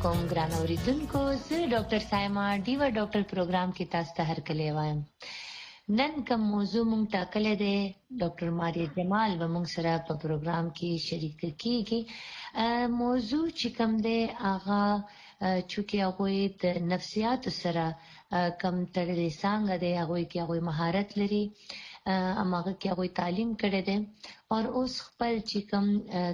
علیکم ګران اوریدونکو، زه ډاکټر سایما ډیوا ډاکټر پروګرام کې تاسو ته هرکلی وایم. نن کوم موضوع مونږ ټاکلې ده، ډاکټر ماریا جمال به مونږ سره په پروګرام کې شریک کیږي. موضوع چې کوم ده هغه چونکه هغه د نفسیات سره کم تړلې څنګه ده، هغه کې هغه مهارت لري، اماغه کې هغه تعلیم کړی دی او اوس خپل چې کوم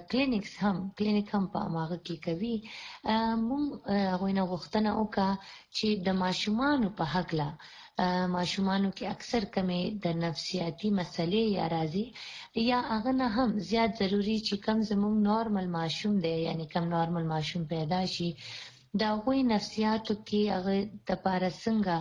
کلینیک هم په اماغه کې کوي. مونږ هغه نه غوښتنه وکړه چې د ماشومانو په حق لا ماشومانو کې اکثر کمې د نفسیاتي مسلې یا راځي یا هغه نه هم زیات ضروری چې کم زموږ نارمل ماشوم دی، یعنی کم نارمل ماشوم پیدا شي دا غوي نفسیاتو کې هغه د پاره څنګه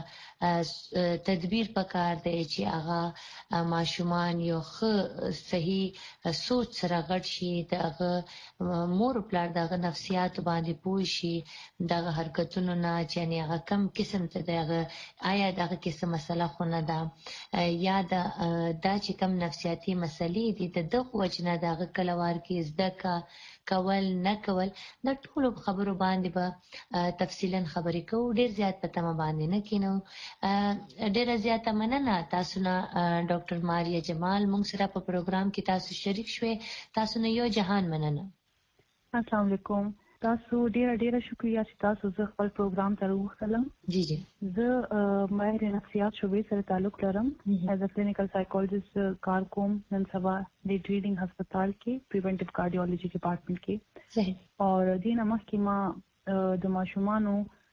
تدبیر پکار دی چې هغه ماشومان یو ښه صحیح سوچ سره غټ شي، دغه مور پلار دغه نفسیات باندې پوه شي، دغه حرکتونو نه چې هغه کم قسم ته دغه آیا دغه قسم مسله خو نه ده یا دا چې کم نفسیاتي مسلې دي د دغه وجنه دغه کلوار کې زده کول نه کول د ټولو خبرو باندې به تفصیلا خبرې کوو. ډیر زیات په تمه باندې نه کینو. ډیر زیات مننه تاسو نه ډاکټر ماریا جمال مونږ سره په پروګرام کې تاسو شریک شوي. تاسو نه یو جهان مننه. السلام علیکم. تاسو ډیر شکریا چې تاسو زه خپل پروګرام ته راوښتلم. جی زه ماهر نفسیات شعبې سره تعلق لرم. ایز ا کلینیکل سایکولوژیست کار کوم نن سبا د ریډینګ هسپتال کې پریونټیو کارډیولوژي ډپارټمنټ کې. صحیح. او دینه مخکې ما د ماشومانو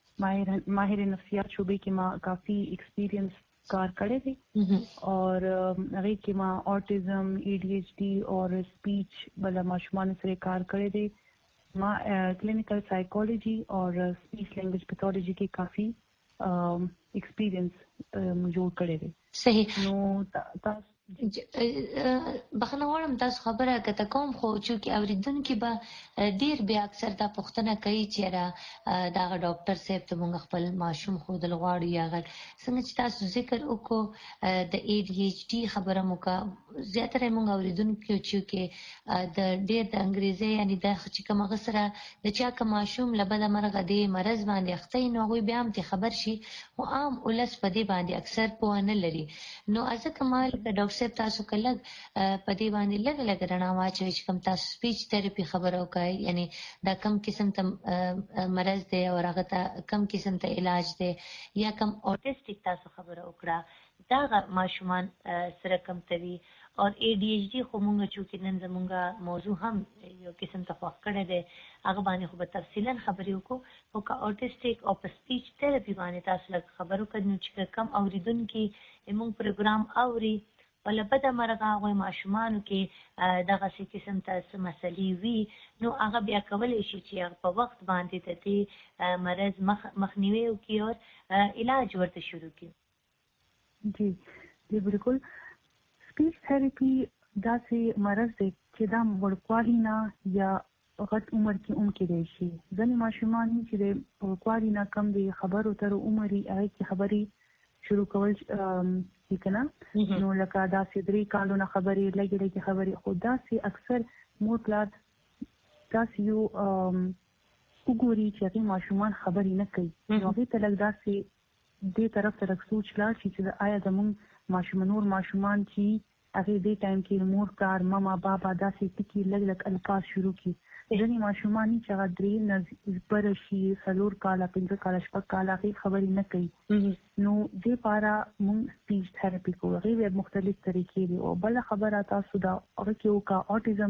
ماهر نفسیات شعبې کې ما کافي ایکسپیرینس کار کړی دی اور هغه کې ما اوټیزم، ADHD اور سپیچ بل ماشومان سره کار کړی دی. ما کلینیکل سایکولوژي اور سپیچ لینګویج پیتھولوژي کې کافي ایکسپیرینس جوړ کړی دی. صحیح. نو تاسو بخنه غواړم تاسو خبره کته کوم خو چې اوریدونکو به ډیر بیا اکثر دا پوښتنه کوي چې دا ډاکټر صاحب ته موږ خپل ماشوم خو د لغواړو یا غل څنګه چې تاسو ذکر وکړو د ADHD خبره موږ زیاتره موږ اوریدونکو چې د ډیر د انګریزي یعنی د چې کوم غسره د چا کوم ماشوم لبد مرغه دی مرز باندې اخته نو غوي بیا هم خبر شي او عام ولس په دې باندې اکثر په نه لري. نو ازه کمال د ډاکټر صاحب تاسو کله په دې باندې لګ رڼا واچوي چې کوم تاسو سپیچ تھراپي خبرو کوي، یعنی دا کم قسم ته مرز دی او هغه ته کم قسم ته علاج دی یا کم اوټیسټیک تاسو خبرو وکړه دا ماشومان سره کم توي اور ADHD خو مونږ چې نن زمونږه موضوع هم یو قسم ته خوښ کړی دی هغه باندې خو به تفصیلا خبرې وکړو او که اوټیسټیک او سپیچ تھراپي باندې تاسو لږ خبرو کړو چې کم اوریدونکو مونږ پروګرام اوري ولبد مرغه غوي ماشومانو کې دغه څه قسم ته مسلې وي نو هغه بیا کولای شي چې په وخت باندې د دې مرز مخنیوي وکړي او علاج ورته شروع کړي. جی بالکل. سپیچ تھراپي داسې مرز دی چې دا ورکوالي نه یا غټ عمر کې کې دی شي. ځینې ماشومان چې د ورکوالي نه کم دی خبرو تر عمري هغه کې خبري شروع کول کنه نو لکه داسې 3 کالونه خبري لګي خبري خو داسې اکثر مور پلار داسې یو وګوري چې هغه ماشومان خبري نه کوي نو هغه ته لګ داسې دې طرف ته سوچ لا چې آیا زموږ ماشومان چې هغه دې ټایم کې مور کار ماما بابا داسې ټکی لګ الفاظ شروع کی. ځینې ماشومان چې هغه درې نه پر شي 4 کاله 5 کاله 6 کاله خبرې نه کوي نو دې لپاره موږ سپیچ تھراپي کوو. هغه مختلف طریقې دي او بل خبره تاسو دا هغه کې او کا اوټیزم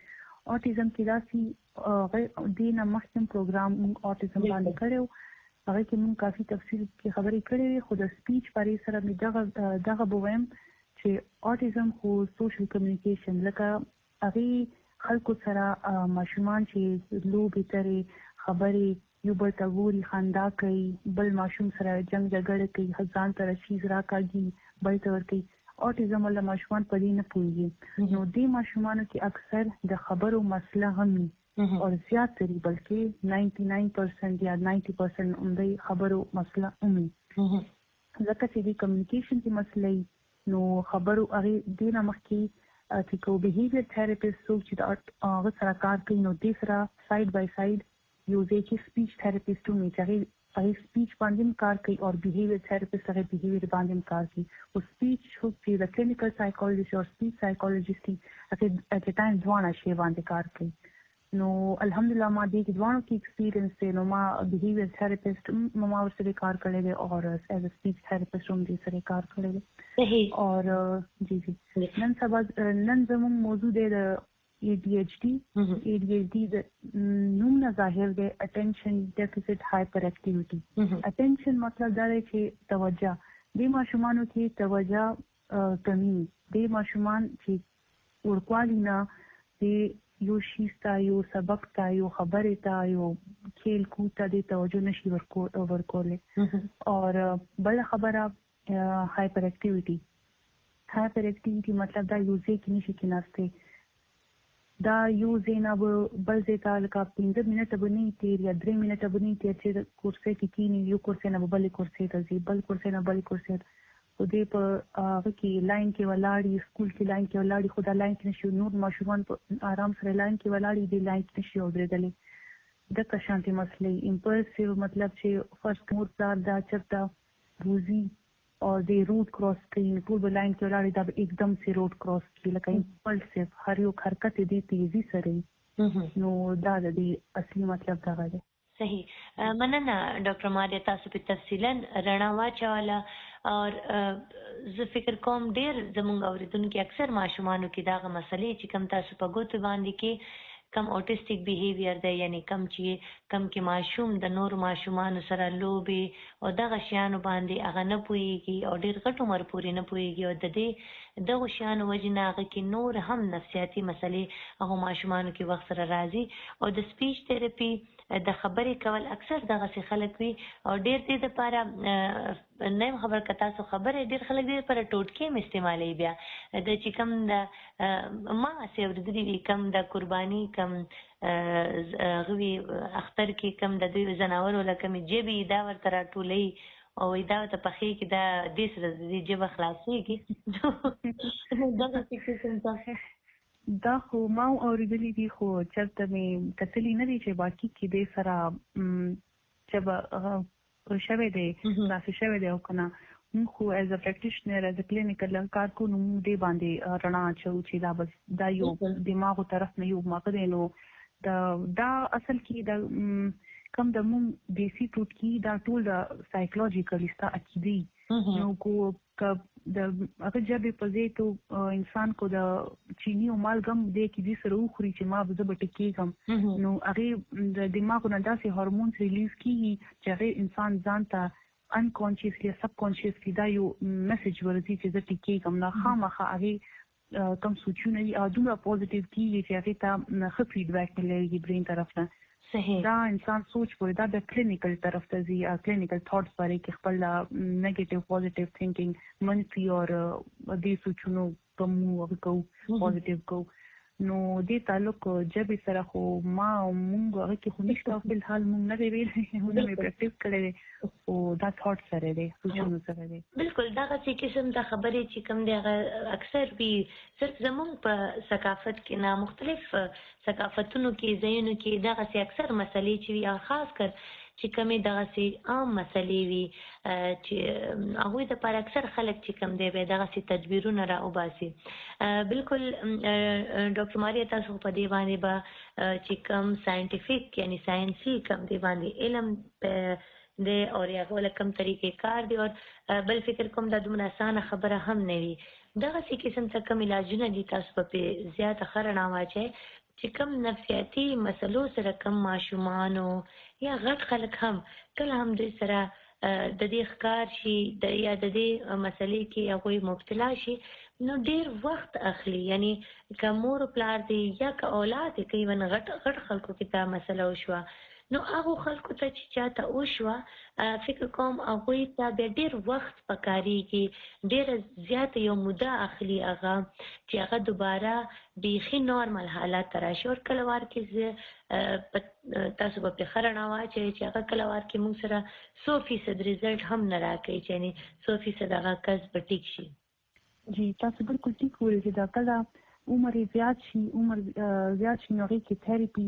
کې داسې دینه مخکې پروګرام موږ اوټیزم باندې کړو هغه کې موږ کافي تفصیل کې خبرې کړې خو د سپیچ پرې سره می دغه بویم چې اوټیزم خو سوشل کمیونیکیشن لکه هغه خلکو سره ماشومان چې لوبې ترې خبرې یو بل ته ګوري خندا کوي بل ماشوم سره جنگ جګړه کوي ځان ته چیز راکاږي بل ته ورکوي. اوټیزم ول ماشومان په دې نه پوهیږي نو دې ماشومانو کې اکثر د خبرو مسله هم اور زیات تری بلکې 99% یا 90% اندې خبرو مسله هم ځکه چې د کمیونیکیشن کې مسله نو خبرو هغه دینه مخکې چې کو بیهیویر تھراپیست څوک چې هغه سره کار کوي نو دې سره ساید بای ساید یو ځای کې سپیچ تھراپیسټ هم هغه سپیچ باندې کار کوي او بیهیویر تھراپیسټ هغه بیهیویر باندې کار کوي او سپیچ هو چې د کلینیکل سایکولوژیست او سپیچ سایکولوژیست هغه اټ ټایم ځوانه شی باندې کار کوي نو الحمدلله ما دې کې ځوانو کې ایکسپیرینس دی نو ما بیهیویر تھراپیسټ ما ورسره کار کړی دی او ایز ا سپیچ تھراپیسټ هم دې سره کار کړی دی صحیح اور جی نن زموږ موضوع دی د ADHD د نوم نه ظاهر دی attention deficit hyperactivity attention مطلب دا دی چې توجه د ماشومانو کې توجه کمی د ماشومان چې ورکوالی نه د یو شي ته یو سبق ته یو خبرې ته یو کھیل کود ته د توجه نشي ورکولی اور بل خبره هایپر اکټیویټي مطلب دا یو ځای کې نشي کېناستی دا یو ځای نه بل ځای ته لکه 15 منټه به نه تېر یا 3 منټه به نه تېر چې کورسۍ کې کېني یو کورسۍ نه به بلې کورسۍ ته ځي بل کورسۍ نه بلې کورسۍ ته خو دې په هغه کې لاین کې ولاړې سکول کې لاین کې ولاړې خو دا لاین کې نشي نور ماشومان په آرام سره لاین کې ولاړې دې لاین کې نشي ودرېدلی دغه شانتي مسلې امپلسیو مطلب چې فرست مور پلار دا چېرته وځي او د روډ کراس کوي ټول به لاین کې ولاړې دا به एकदम سي روډ کراس کوي لکه امپلسیو هر یو حرکت دې تیزي سره نو دا د اصلي مطلب دا دی صحیح مننه ډاکټر ماریا تاسو په تفصیلا رڼا واچوله اور زه فکر کوم ډیر زموږ اوریدونکو اکثر ماشومانو کې داغه مسلې چې کم تاسو په ګوتو باندې کې کم اوټیسټیک بیهیویر دی یعنی کم کې ماشوم د نور ماشومانو سره لوبي او دغه شیانو باندې هغه نه پوهیږي او ډیر غټ عمر پورې نه پوهیږي او د دې دغه شیانو وجې نه هغه کې نور هم نفسیاتي مسلې هغه ماشومانو کې وخت سره راځي او د سپیچ تھراپي د خبرې کول اکثر دغه څه خلک وي او ډیر دې لپاره نیم خبر کتا سو خبره ډیر خلک دې پر ټوټکې استعمالي بیا د چې کم د ما سیور دې کم د قرباني کم غوي اختر کې کم د دوی زناور ولکه می جبي دا ورته راټولې او دا ته پخې کې دا دې سره دې جبه خلاصيږي دغه څه څنګه دا خو ما اوریدلې دي خو چرته مې کتلې نه دي چې باقي کې دې سره چې شوه دې تاسو شوه دې او کنه خو as a practitioner as a clinical کار کو نو دې باندې رڼا چو چې دا یو دماغ طرف نه یو ماقدې نو دا اصل کې دا کم د مون دیسی ټوټکی دا ټول د سایکولوژیکل استا عقیدې نو کو د هغه جبه په دې ته انسان کو د چینی او مالګم دې کې دې سره وخوري چې ما به زبټ کېږم نو هغه د دماغ نه داسې هورمونز ریلیز کیږي چې هغه انسان ځان ته انکانشسلی سب کانشسلی دا یو میسج ورته چې زه ټکېږم نه خامخا هغه کم سوچونه دي او دومره پوزټیو کیږي چې هغه ته ښه فیډبیک ملایږي برین طرف نه صحیح دا انسان سوچ پورې دا د کلینیکل طرف ته ځي کلینیکل تھاټس باندې کې خپل نیگیټیو پوزټیو تھینکینګ منفي او دې سوچونو کوم کو پوزټیو کو نو دې تعلق جبه سره خو ما مونږ هغه کې خو نشته په حال مونږ نه دی ویل موږ مې پریکټیس کړې او دا تھاټ سره دی سوچونو سره دی بالکل دا څه قسم د خبرې چې کوم دی اکثر به صرف زموږ په ثقافت کې نه مختلف ثقافتونو کې ځایونو کې دغه اکثر مسلې چې خاص کر چې کومې دغه سي عام مسلې وي چې هغه د پر اکثر خلک چې کوم دی به دغه سي تدبیرونه را وباسي بالکل ډاکټر ماریا تاسو په دی باندې با چې کوم ساينټیفیک یعنی ساينسي کوم دی باندې علم د او یو لکم طریقې کار دی او بل فکر کوم د دومره اسانه خبره هم نه وي دغه سي قسم څه کوم علاجونه دي تاسو په زیات خرنا واچي چې کوم نفسیاتي مسلو سره کم ماشومانو یا غټ خلک هم کله هم د سره د دې ښکار شي یا د دې مسلې کې هغه مبتلا شي نو ډیر وخت اخلي یعنی کومور پلار دی یا که اولاد کوي ون غټ خلکو کې دا مسله وشوه نو هغه خلکو ته چې چاته وشوه فکر کوم هغه ته ډیر وخت پکاريږي ډیر زیات یو موده اخلي هغه چې هغه دوباره بیخي نورمال حالت راشي او کله وار کې تاسو په خرنا واچي چې هغه کله وار کې موږ سره 100% ريزلټ هم نه راکړي یعنی 100% هغه کس په ټیک شي جی تاسو بالکل ټیک وایي چې دا کله عمر زیات شي نو کې تھراپي چې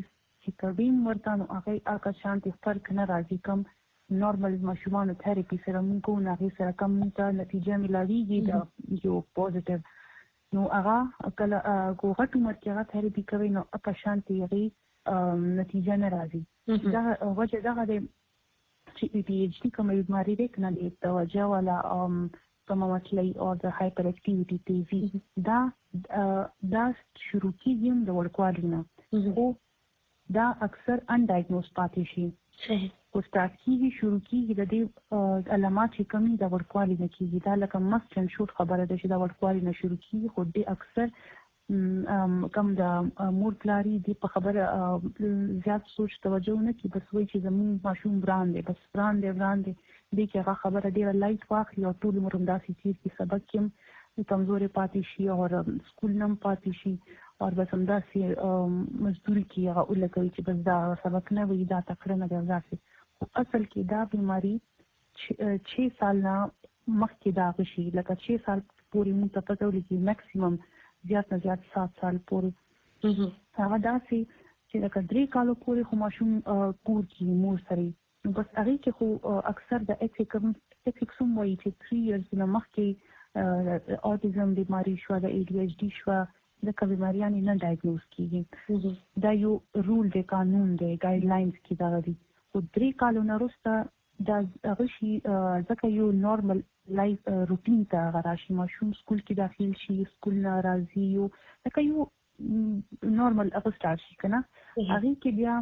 چې کډیم ورته نو هغه شانتي فرق نه راځي. کم نورمال ماشومان تھراپي سره موږ کو نه سره کم ته نتیجه ملاويږي دا یو پوزټیو نو هغه کله کو غټ عمر کې هغه تھراپي کوي نو هغه شانتي غي نتیجه نه راځي. دا وجه دا د چې ADHD کومه بیماری ده کنه د توجه ولا کومه مسلې او د هایپر اکټیویټي تیزی دا شروع کیږي د وړکوالي نه او دا اکثر انډایګنوز پاتې شي. صحیح. او سٹارټ کیږي شروع کیږي د دې علامات چې کمی د وړکوالي نه کیږي. دا لکه مست ان شوت خبره ده چې د وړکوالي نه شروع کیږي خو دې اکثر کم د مور پلاری دی په خبره زیات سوچ توجه نه کی بس وایي چې زمون ماشوم بران دی بس بران دی دې کې هغه خبره ډیره لایټ واخلي او ټول عمر همداسې تیر کی سبق کې کمزوري پاتې شي او سکول نم پاتې شي او بس همداسې مزدوري کې هغه ولګوي چې بس دا سبق نه وي دا تکړه نه دی ځاسي. اصل کې دا بیماری 6 سال نه مخکې دا غشي لکه 6 سال پورې موږ ته پته ولګي میکسیمم زیات نه زیات 7 سال پورې هغه داسې چې لکه 3 کالو پورې خو ماشوم کور کې مور سره نو بس هغه کې خو اکثر د ایکسیکسوم وایي چې 3 ایرز نه مخکې اوټیزم بیماری شو د ADHD شو د کومه بیماریان نه ډایګنوز کیږي. دا یو رول دی قانون دی ګایډلاینز کې دا دی خو 3 کالو نه وروسته دا هغه شي ځکه یو نورمال لایف روټین ته غراشي ماشوم سکول کې داخل شي سکول نه راځي یو لکه یو نورمال هغه سٹارټ شي کنه هغه کې بیا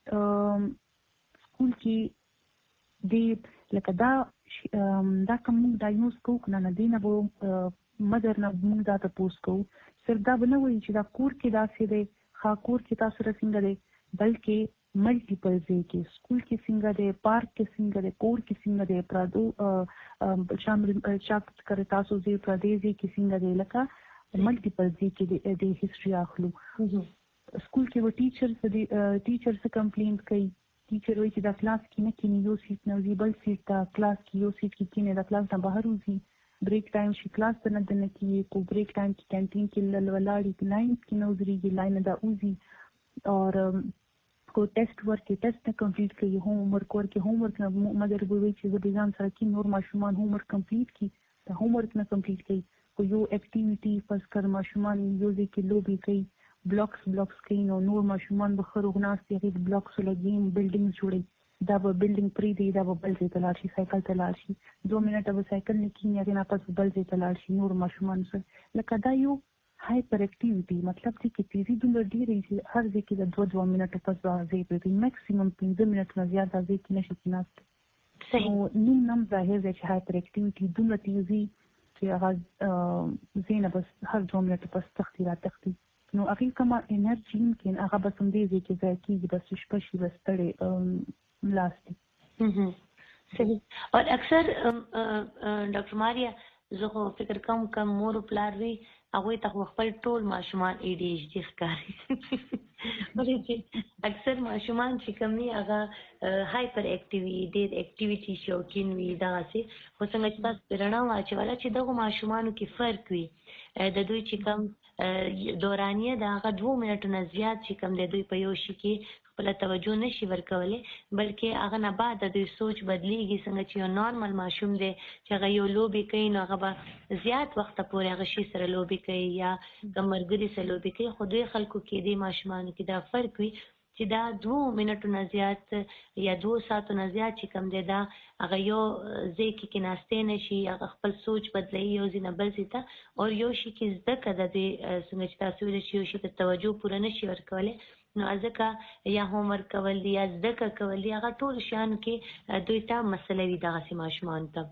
سکول کې دی لکه دا کوم ډایګنوز کوو کنه نه دی نه به مدر نه موږ دا تاسو کوو صرف دا بنه وایي چې دا کور کې داسې دی خا کور کې تاسو سره څنګه دی بلکې ملټیپل ځای کې سکول کې څنګه دی پارک کې څنګه دی کور کې څنګه دی پرادو شامل چاک کړه تاسو زی پردیزي کې څنګه دی لکه ملټیپل ځای کې د هیستوري اخلو. سکول کې و ټیچر څه کمپلینټ کوي ټیچر وایي چې دا کلاس کې نه کینی یو سیټ نه وزي بل سیټ تا کلاس کې یو سیټ کې کینی دا کلاس نه بهر وزي بریک ټایم شي کلاس ته نه دنه کې کو بریک ټایم کې کینټین کې ولاړی لاین کې نو زريږي لاین دا وزي اور کو ټیسټ ورکې ټیسټ نه کمپلیټ کوي هوم ورک ورکې هوم ورک نه مدر وایي چې د ځان سره کې نور ماشومان هوم ورک کمپلیټ کی دا هوم ورک نه کمپلیټ کوي خو یو اکټیویټي فرض کړ ماشومان یو ځکه لوبي کوي بلاکس کوي نور ماشومان به خروغناستي غي بلاکس لګیم بلډینګ جوړي دا به بلډینګ پری دی دا به بل ځای ته لاړ شي سایکل ته لاړ شي 2 منټه به سایکل نه کینی هغه نه پس بل ځای ته لاړ شي نور ماشومان سره لکه دا یو هایپر اکټیویټي مطلب چې تیزی دومره ډیره چې هر ځای کې د 2 منټو پس راځي په میکسیمم 15 منټو نه زیات راځي کې نشي کېناست. صحیح. نو نم ظاهر دی چې هایپر اکټیویټي دومره تیزی چې هغه زینه بس هر 2 منټو پس تختی نو هغه کومه انرژي ممکن هغه بس هم دې چې ځای کېږي بس شپشي بس تړي لاستی. صحیح. اور اکثر ډاکټر ماریا زه فکر کوم مور پلار وی هغه ته خپل ټول ماشومان ADHD ښکاري ولې چې اکثر ماشومان چې کومي هغه هایپر اکټیویټي اکټیویټي شوقین وي دا سي خو څنګه چې تاسو رڼا واچوله چې دغه ماشومانو کې فرق وي د دوی چې کوم دورانیه د هغه 2 منټو نه زیات چې کوم د دوی په یو شي کې خپل توجه نشي ورکولای بلکې هغه نه بعد د دوی سوچ بدلیږي څنګه چې یو نارمل ماشوم دی چې هغه یو لوبي کوي نو هغه به زیات وخت پورې هغه شي سره لوبي کوي یا کمرګري سره لوبي کوي خو دوی خلکو کې د ماشومانو کې دا فرق وي چې دا 2 منټو نه زیات یا 2 ساعتو نه زیات چې کم دی دا هغه یو ځای کې ناشته نشي هغه خپل سوچ بدلوي یو ځینه بل ځای ته او یو شي کې زده کړه د څنګه چې تاسو ویل چې یو شي ته توجه پوره نشي ورکولای نو ځکه یا هوم ورک کول دي یا زده کول دي هغه ټول شیانو کې دوی ته مسله وي دغه ماشومان ته.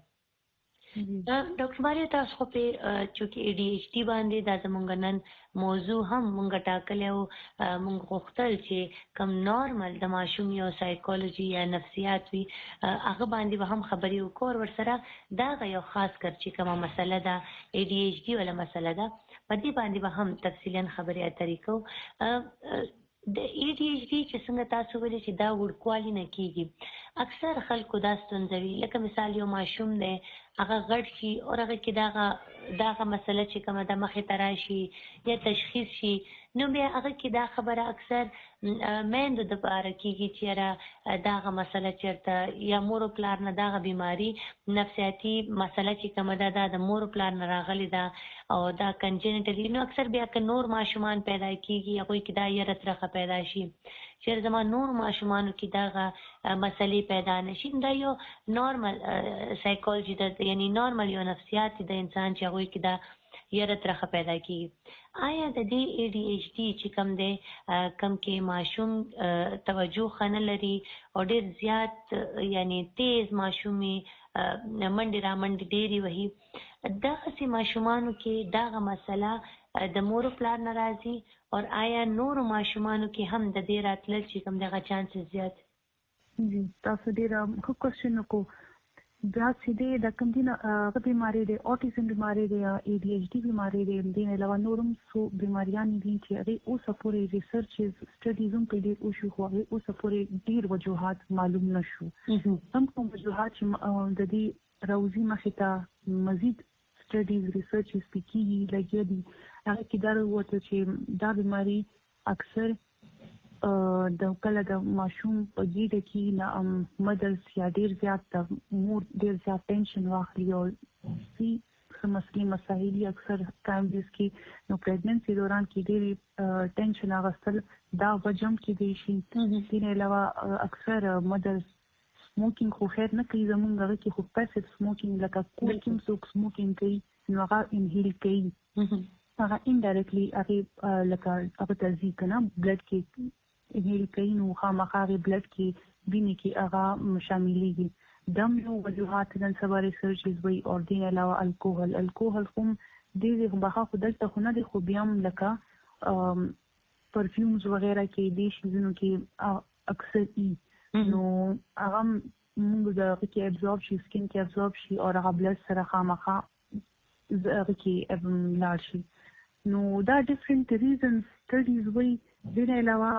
ډاکټر ماریا تاسو خو په چې ADHD باندې دا زمونږ نن موضوع هم مونږ ټاکلې او مونږ غوښتل چې کم نارمل د ماشوم یو سایکولوژي یا نفسیات وي هغه باندې به هم خبرې وکړو ورسره دا یو خاص کر چې کومه مسله ده ADHD ولا مسله ده په دې باندې به هم تفصیلا خبرې اترې کوو. د ADHD چې څنګه تاسو ویل چې دا وړکوالي نه کیږي اکثر خلکو دا ستونزه وي لکه مثال یو ماشوم دی هغه غټ شي او هغه کې دغه مسله چې کومه د مخې ته راشي یا تشخیص شي نو بیا هغه کې دا خبره اکثر میندو دپاره کېږي چې یاره دغه مسله چېرته یا مور و پلار نه دغه بیماري نفسیاتي مسله چې کومه ده دا د مور و پلار نه راغلې ده او دا کنجنټلي نو اکثر بیا که نور ماشومان پیدا کېږي هغوی کې دا یره ترخه پیدا شي چې زما نور ماشومانو کې دغه مسلې پیدا نشي دا یو نارمل سایکولوژي ده یعنی نارمل یو نفسیات د انسان چې هغوی کې دا یره ترخه پیدا کېږي آیا د دې ADHD چې کوم دی کوم کې ماشوم توجه ښه نه لري او ډېر زیات یعنی تیز ماشومي منډې رامنډې ډېرې وهي دغسې ماشومانو کې دغه مسله د مور و پلار نه راځي او آیا نورو ماشومانو کې هم د دې راتلل چې کوم دغه چانسز زیات جی تاسو ډېر ښه کوېسچن وکړو بیا چې دی د کوم دي نه هغه بیماري دی اوټیزم بیماري دی یا ADHD بیماري دی د دې علاوه نور هم څو بیماریانې دي چې هغې اوسه پورې ریسرچز سټډیز هم پرې ډېر وشو خو هغې اوسه پورې ډېر وجوهات معلوم نه شو هم کوم وجوهات چې د دې راوځي مخې ته مزید سټډیز ریسرچز پې کېږي لګیا دي هغه کې دا راووته چې دا بیماري اکثر د کله د ماشوم په ګیډه کې نه مدرس یا ډېر زیات د مور ډېر زیات ټینشن واخلي او څه مسلې مسایل اکثر ټایمز کې نو پریګننسي دوران کې ډېرې ټینشن اخیستل دا وجه هم کیدی شي دې علاوه اکثر مدرس سموکینګ خو خیر نه کوي زموږ هغه کې خو پیسیو سموکینګ لکه کور کې څوک سموکینګ کوي نو هغه انهیل کوي هغه انډایرکټلی هغه لکه هغه ترځي کنه بلډ کې انهیل کوي نو خامخا هغې بلډ کې وینې کې هغه شاملېږي دم یو وجوهات نن سبا ریسرچز وایي او دې علاوه الکوهل خو هم ډېرې بخا خو دلته خو نه دی خو بیا هم لکه پرفیومز وغیره کې دې شیزونو کې اکثر ای نو هغه موږ د هغه کې ابزورب شي سکین کې ابزورب شي او هغه بلډ سره خامخا هغه کې لاړ شي نو دا ډفرنٹ ریزنز سټډیز وایي دې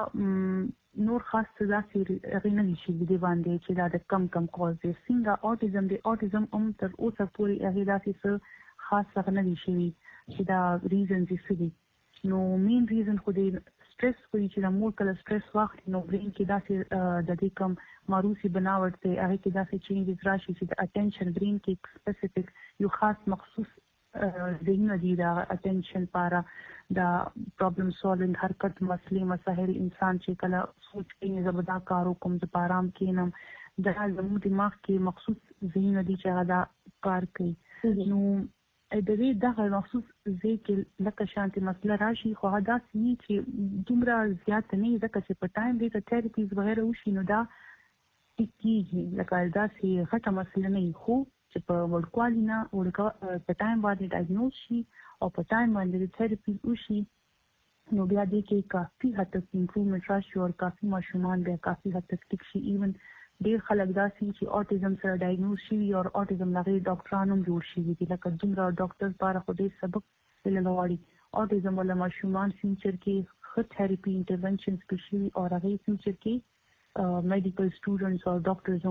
علاوه نور خاص څه داسې هغې نه دي شوي دې باندې چې دا د کم کاز دی څنګه اوټیزم دی اوټیزم هم تر اوسه پورې هغې داسې څه خاص هغه نه دي شوي چې دا ریزنز یې څه دي نو مین ریزن خو د سټرس وایي چې د مور کله سټرس واخلي نو برین کې داسې د دې کم ماروسي بناوټ دی هغې کې داسې چینجز راشي چې د اټینشن برین کې سپیسیفک یو خاص مخصوص ذهنونه دي د اټینشن لپاره دا پرابلم سالوینګ حرکت مسلې مسایل انسان چې کله سوچ کوي زه به دا کار وکړم زه په آرام کښېنم دا زموږ دماغ کې مخصوص ذهنونه دي چې هغه دا کار کوي نو د دې دغه مخصوص ځای کې لکه شانتې مسله راشي خو هغه داسې وي چې دومره زیات نه وي ځکه چې په ټایم دی که تھراپیز وغیره وشي نو دا ټیک کېږي لکه داسې غټه مسله نه وي خو چې په وړوکوالي نه په ټایم باندې ډایګنوز شي او په ټایم باندې د تھراپیز وشي نو بیا دې کې کافي حد تک امپروومنټ راشي او کافي ماشومان بیا کافي حد تک ټیک شي ایون ډېر خلک داسې چې اوټیزم سره ډایګنوز شوي او اوټیزم هغې ډاکټران هم جوړ شوي دي لکه دومره ډاکټر لپاره خو ډېر سبق علم غواړي اوټیزم والا ماشومان فیوچر کې ښه تھراپي انټرونشنز پې شوي او هغې فیوچر کې میډیکل سټوډنټس او ډاکټرز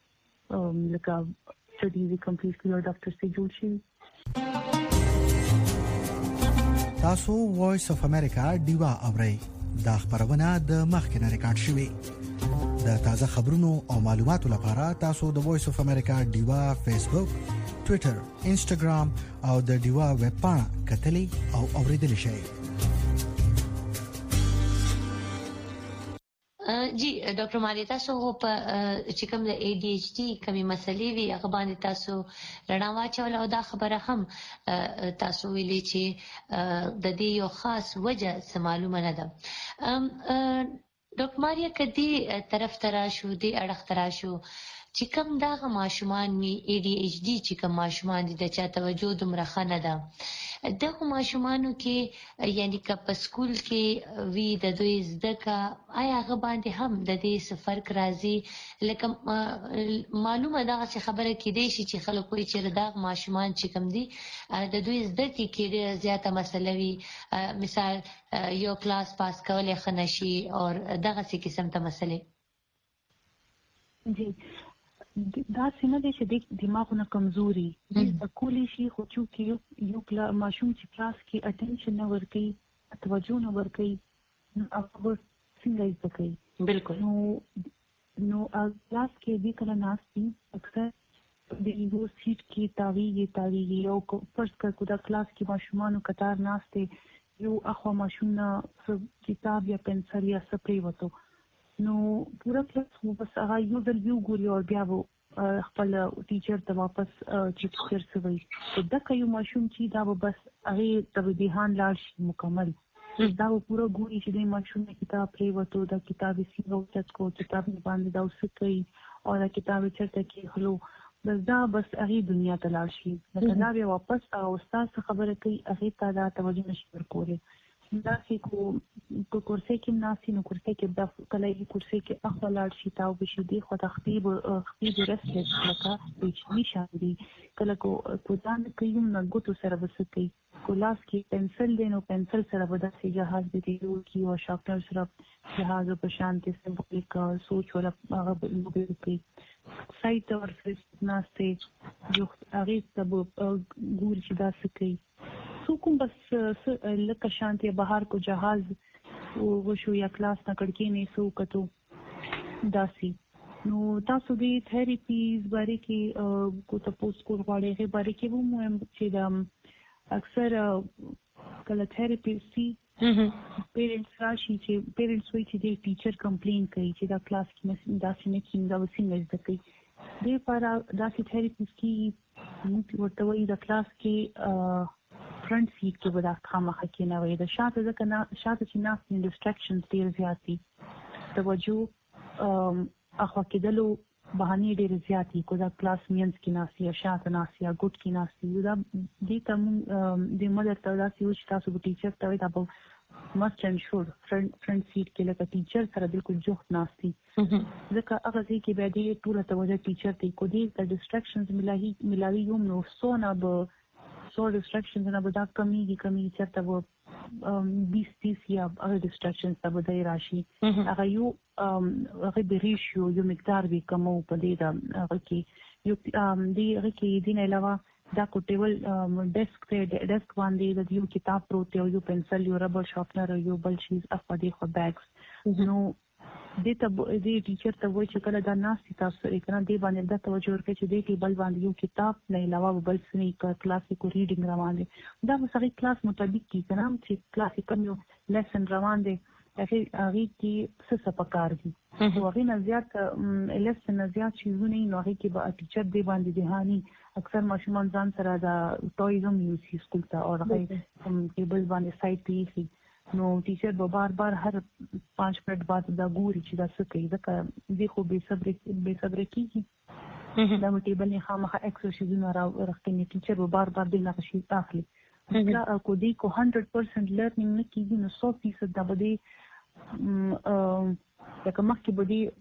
هم لکه سټډیز یې کمپلیټ کړي او ډاکټرز یې جوړ شوي تاسو وایس اف امریکا ډیوا اورئ دا خبرونه د مخکنه ریکارډ شوې د تازه خبرونو او معلوماتو لپاره تاسو د وایس اف امریکا ډیوا فیسبوک ټوئیټر انسټاګرام او د ډیوا ویب پاڼه کتلی او اوریدل شئ جی ډاکټر ماریا تاسو په چې کوم د ADHD کمی مسلې وي هغه باندې تاسو رڼا واچوله او دا خبره هم تاسو ویلي چې د دې یو خاص وجه څه معلومه نه ده ډاکټر ماریا کدي طرف ته راشو دې اړخ ته راشو چې کوم دغه ماشومان وي ADHD چې کوم ماشومان دي د چا توجه دومره ښه نه ده دغه ماشومانو کې یعنی که په سکول کې وي د دوی زده کړه آیا هغه باندې هم د دې څه فرق راځي لکه معلومه دغسې خبره کیدی شي چې خلک وایي چې دغه ماشومان چې کوم دي د دوی زده کړې کې ډېره زیاته مسله وي مثال یو کلاس پاس کولی ښه نه شي او دغسې قسم ته مسلې جی دا څنګه دي چې د دماغونه کمزوري د کولی شي خو چې یو ماشوم چې کلاس کې اټینشن نه ورکوي توجه نه ورکوي نو هغه څنګه زده کوي بالکل نو کلاس کې د کله ناستي اکثر د یو سیټ کې تاویږي او فرض کړو دا کلاس کې ماشومان قطار ناشته یو اخو ماشوم کتاب یا پنسل یا سپری وته نو پورا کلاس مو بس هغه یو ځل یو ګوري او بیا خپل ټیچر ته واپس چې ټیچر سوي دا کوي ماشوم چې دا بس هغه ته دهان لاړ شي مکمل دا پورا ګوري چې د ماشوم کتاب پری وته دا کتاب یې څنګه کو کتاب باندې دا اوس کوي او دا کتاب چرته کې خلو بس هغه دنیا ته لاړ شي دا بیا واپس او استاد خبره کوي هغه ته دا توجه نشي ورکوي دا چې کو کورسي کې ناسي نو کورسي کې دا کله یې کورسي کې اخلاص شي تاو بشي دی خو تخطيب رسل لکه چې نشي دی کله کو ځان کوي نو ګوتو سره وسکي کلاس کې پنسل دی نو پنسل سره ودا سي جهاز دی یو کی او شاپنر سره جهاز په شانتي سمبولیک سوچ ولا هغه لوبي کوي سایت اور ناسته جو هغه سبب ګور چې دا سکی سو کوم بس لکه شانتي بهر کو جهاز وشو یا کلاس نه کړکی نه سو کتو داسي نو تاسو د تھراپیز باره کې کو تاسو کو غواړئ غي باره کې وو مهم چې دا اکثر کله تھراپیسټي پیرنټس راشي چې پیرنټس وایي چې د ټیچر کمپلین کوي چې دا کلاس کې داسې نه کیږي دا وسینګ زده کوي د لپاره داسې تھراپیسټي موږ ورته وایي د کلاس کې فرنٹ سیټ کې ودا خامخا کې نه وي د شاته چې ناس ډیسټریکشنز ډیر زیات دي توجه اخوا کېدلو بهانې ډیر زیات دي کو دا کلاس مینس کې ناسي یا شاته ناسي یا ګوت کې ناسي دا دې ته د مدر ته دا چې تاسو به ټیچر ته وي دا must ensure فرنٹ سیټ کې لکه ټیچر سره بالکل جوخت ناسي ځکه هغه ځکه کې به دې ټول توجه ټیچر ته کو دي د ډیسټریکشنز ملاوي یوم نو سونه به سو ډیسټریکشنز نه به دا کمی چرته و 20-30 یا هغه ډیسټریکشنز ته به دی راشي هغه یو هغه د ریشیو یو مقدار به کمو په دې دا هغه کې یو دی هغه کې دین علاوه دا کو ټیبل ډیسک باندې د یو کتاب پروت یو پنسل یو ربر شارپنر یو بل شیز افا دی خو بیگز نو دې ټیچر ته وایي چې کله دا ناسي تاسو کنه دې باندې د توجه ورکړي چې دې ټیبل باندې یو کتاب نه علاوه بل څه نه کلاسیکو ریډینګ روان دي دا به سړي کلاس مطابق کی کنه چې کلاسیکل یو لیسن روان دي هغه کې څه پکار دي او هغه نه زیات لیسن نه زیات شیزونه نو هغه کې به ټیچر دې باندې دهاني اکثر ماشومان ځان سره دا ټویزم یوز سکول ته او هغه ټیبل باندې سایت پیږي نو ټیچر به بار هر 5 منټ بعد دا ګوري چې دا څه کوي دا دې خو به صبر کیږي دا ټیبل نه خامخا ایکسرسایزونه راغلي ټیچر به بار دې نه شي اخلي دا کو دې کو 100% لرنینګ نه کیږي نو 100% دا به لکه مخکې به دې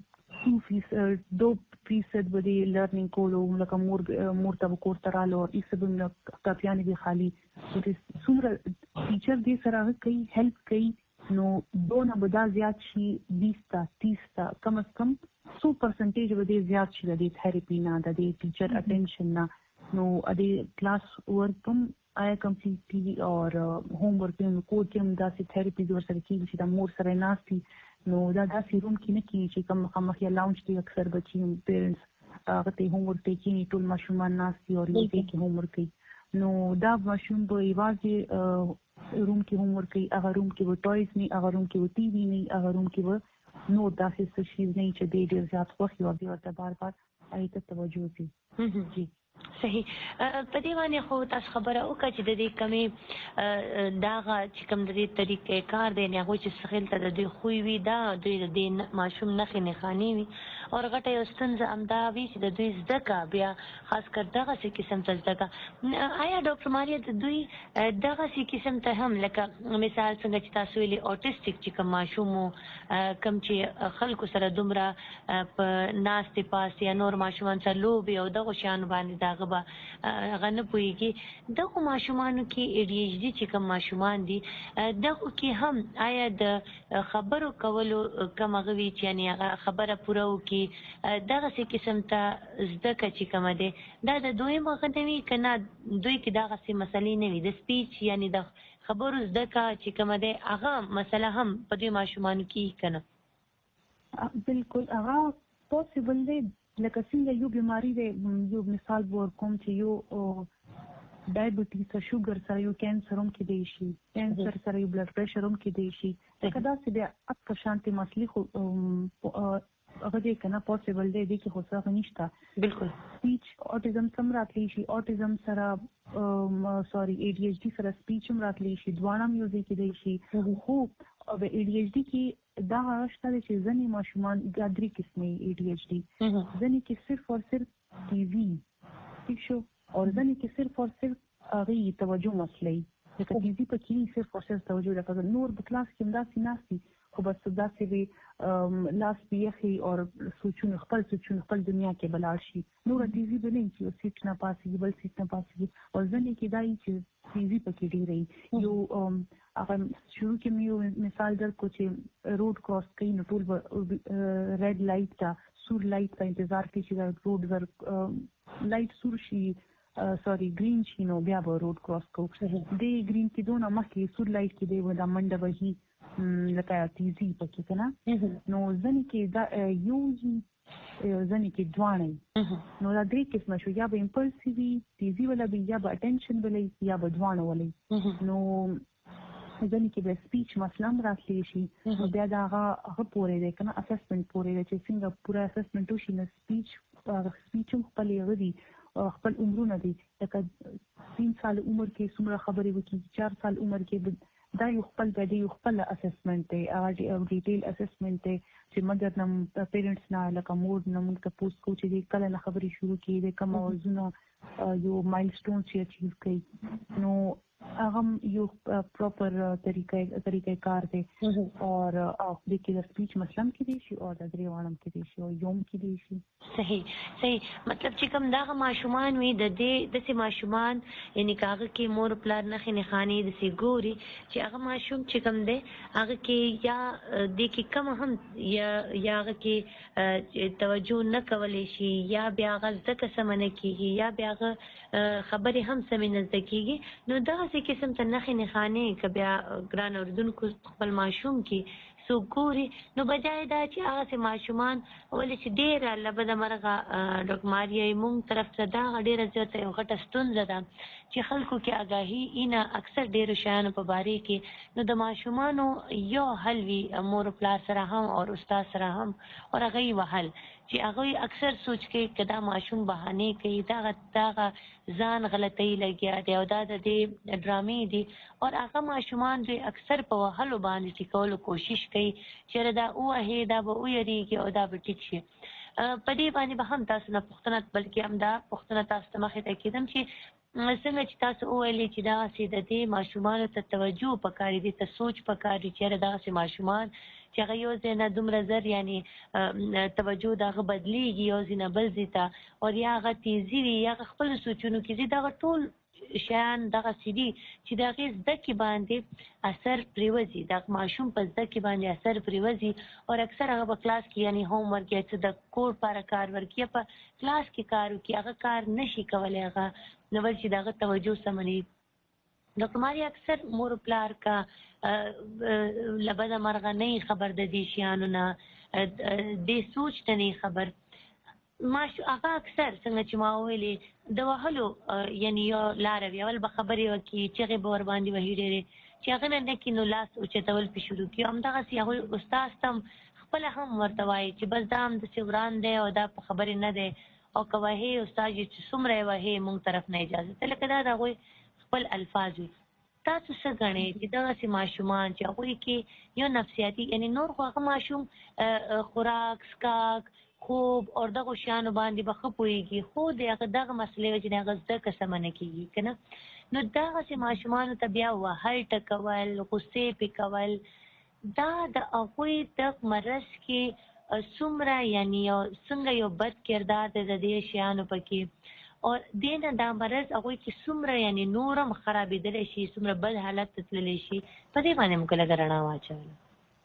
2% به دې لرنینګ کولو لکه مور ته کور ترالو او ایسبم نو کاپیانې به خالی څومره ټیچر دې سره کوي هیلپ کوي نو دونه به دا زیات شي 20-30 کم از کم 100% به دې زیات شي د تھراپي نه د ټیچر اټینشن نه نو د کلاس ورک هم آیا کمپلیټلی او هوم ورک نو کوډ کې دا سي تھراپي د ورسره کیږي چې د مور سره ناسي نو دا داسې روم کې نه کیږي چې کوم مخ یا لاونج کې اکثر بچي پیرنټس هغه ته هوم ورک کوي ټول ماشومان ناسي او یو کې هوم ورک کوي نو دا ماشوم به یوازې روم کې هوم ورک کوي هغه روم کې و ټویز نه هغه روم کې و ټي وي نه هغه روم کې و نو داسې څه شي نه چې ډېر زیات خوښ یو بیا ورته بار ایته توجه کوي جی صحیح په دې باندې خو تاسو خبره وکړه چې د دې کمی داغه چې کوم د دې طریقې کار دی نه هغه چې سخیل ته د دې خوې وي دا د دې ماشوم نخې نه خاني وي او غټه یو ستنځ امدا وي چې د دوی زدکا بیا خاص کر دغه څه قسم ته زدکا آیا ډاکټر ماریا د دوی دغه څه قسم ته هم لکه مثال څنګه چې تاسو ویلي اوټیسټک چې کوم ماشوم کم چې خلکو سره دومره په ناستې پاس یا نور ماشومان سره لوبي او دغه شان باندې داغه به هغه نه پوهېږي. دغو ماشومانو کې ADHD چې کوم ماشومان دي دغو کې هم آیا د خبرو کولو کوم هغه وي چې یعنې هغه خبره پوره وکړي دغسې قسم ته زده کړه چې کومه دی دا د دویم هغه نه وي که نه دوی کې دغسې مسلې نه وي د سپیچ یعنې د خبرو زده کړه چې کومه دی هغه مسله هم په دوی ماشومانو کې که نه؟ بالکل هغه پوسیبل دی لکه څنګه یو بیماري دی یو مثال به ورکوم چې یو ډایبټیز شوګر سره یو کینسر هم کیدی شي کینسر سره یو بلډ پریشر هم کیدی شي لکه داسې د اکثر شانتي مسلې خو هغه دی که نه پوسیبل دی دې کې خو څه هغه نشته. بالکل سپیچ اوټیزم سم راتلی شي اوټیزم سره سوري ADHD سره سپیچ هم راتلی شي دواړه هم یو ځای کیدی شي خو په ADHD کې دا شته چې ځینې ماشومان درې قسمه ADHD ځینې کې صرف او صرف TV ٹھیک شو او ځینې کې صرف او صرف هغه توجه مسلې لکه TV په کې صرف او صرف توجه لکه نور په کلاس کې همداسې ناستي خو بس داسې وي لاس بیخي او سوچونه خپل دنیا کې بلاړ شي نور TV به نه چې سیټ نه پاسي بل سیټ نه پاسي او ځنې کې دای چې TV پکې ډیری یو هغه شروع کې مې مثال درکو چې روډ کراس کوي نو ټول ریډ لایټ تا سور لایټ په انتظار کې چې روډ ور لایټ سور شي سوري گرین شي نو بیا به روډ کراس کوو د گرین کې دونه مخکې سور لایټ کې دی ودا منډه وهي لکه تیزی پکې کنه نو ځنې کې دا یو ځنې کې دواړه نو دا درې قسمه شو یا به امپلسیوي تیزی ولا به یا به اټینشن ولا یا به دواړه ولا نو ځنې کې به سپیچ مثلا راتلی شي بیا دا هغه پورې دی کنه اسسمنټ پورې دی چې څنګه پورا اسسمنټ وشي نو سپیچ هم خپل غوړي خپل عمرونه دي لکه 3 سال عمر کې څومره خبرې وکړي 4 سال عمر کې دا یو خپل د یو خپل اسسمنټ دی او ډیټیل اسسمنټ دی چې مګر نم پیرنټس نه لکه مور نه موږ ته پوسټ کوو چې کله نه خبرې شروع کړي د کوم وزن یو مایلسټون چې اچیو کړي نو هغه یو پراپر طریقې کار دی او د کې د سپیچ مثلا کې دی شي او د دریوانم کې دی شي او یوم کې دی شي صحیح مطلب چې کوم دغه ماشومان وي د دې داسې ماشومان یعنی کاغه کې مور پلار نښې نښانې داسې ګوري چې هغه ماشوم چې کوم دی هغه کې یا د کې کم هم یا هغه کې توجه نه کولی شي یا بیا هغه زده کړه سمه نه کېږي یا بیا هغه خبرې هم سمې نه زده کېږي نو دغسې قسم ته نښې نښانې که بیا ګران اورېدونکو خپل ماشوم کې څوک ګوري نو بجای دا چې هغسې ماشومان ولې چې ډېره له بده مرغه ډاکټر ماریا موږ طرف ته دا ډېره زیاته یو غټه ستونزه ده چې خلکو کې آګاهي اینه اکثر ډېرو شیانو په باره کې نو د ماشومانو یو حل وي مور پلار سره هم او استاد سره هم او هغه یې وهل چې هغوی اکثر سوچ کوي که دا ماشوم بهانې کوي دغه ځان غلطۍ لګیا دی او دا د دې ډرامې دي او هغه ماشومان دوی اکثر په وهلو باندې ټیکولو کوشش کوي چېرې دا ووهې دا به ویریږي او دا به ټیک شي په دې باندې به هم تاسو نه پوښتنه بلکې هم دا پوښتنه تاسو ته مخې ته کېدم چې څنګه چې تاسو وویلې چې دغسې د دې ماشومانو ته توجه پکار دي ته سوچ پکار دي چېرې دغسې ماشومان چې هغه یو ځای نه دومره زر یعنې توجه د هغه بدلېږي یو ځای نه بل ځای ته او یا هغه تیزي وي یا هغه خپلو سوچونو کې ځي دغه ټول شیان دغسې دي چې د هغې زده کړې باندې اثر پرېوځي د ماشوم په زده کړې باندې اثر پرېوځي او اکثر هغه په کلاس کې یعنې هوم ورک یا څه د کور پاره کار ورکړي یا په کلاس کې کار وکړي هغه کار نشي کولی هغه نو بل چې د هغه توجه سمه نه وي ډاکټر ماریا اکثر مور پلار کا له بده مرغه نه خبر د دې شیانو نه دې سوچ ته نه خبر هغه اکثر څنګه چې ما ویلې د وهلو یعنې یو لاره وي اول به خبرې وکړي چغې به ورباندې وهي ډېرې چې هغه نه کړي نو لاس اوچتول پې شروع کړي همدغسې هغوی استاد ته هم خپله هم ورته وایي چې بس دا همداسې وران دی او دا په خبرې نه دی او که وهې استاد چې څومره یې وهې موږ طرف نه اجازه ته لکه دا د هغوی خپل الفاظ وي تاسو څه ګڼئ چې دغسې ماشومان چې هغوی کې یو نفسیاتي یعنې نور خو هغه ماشوم خوراک څښاک خوب او دغو شیانو باندې به ښه پوهېږي خو د هغه دغه مسلې وه چې د هغه زده کړه سمه نه کېږي که نه نو دغسې ماشومانو ته بیا وهل ټکول غصې پې کول دا د هغوی د مرض کې څومره یعنې څنګه یو بد کردار دی د دې شیانو پکې او دینه دا مرض هغه چې څومره یعنی نورم خرابېدل شي څومره بد حالت تللی شي په دې باندې موږ لږ رڼا واچوله.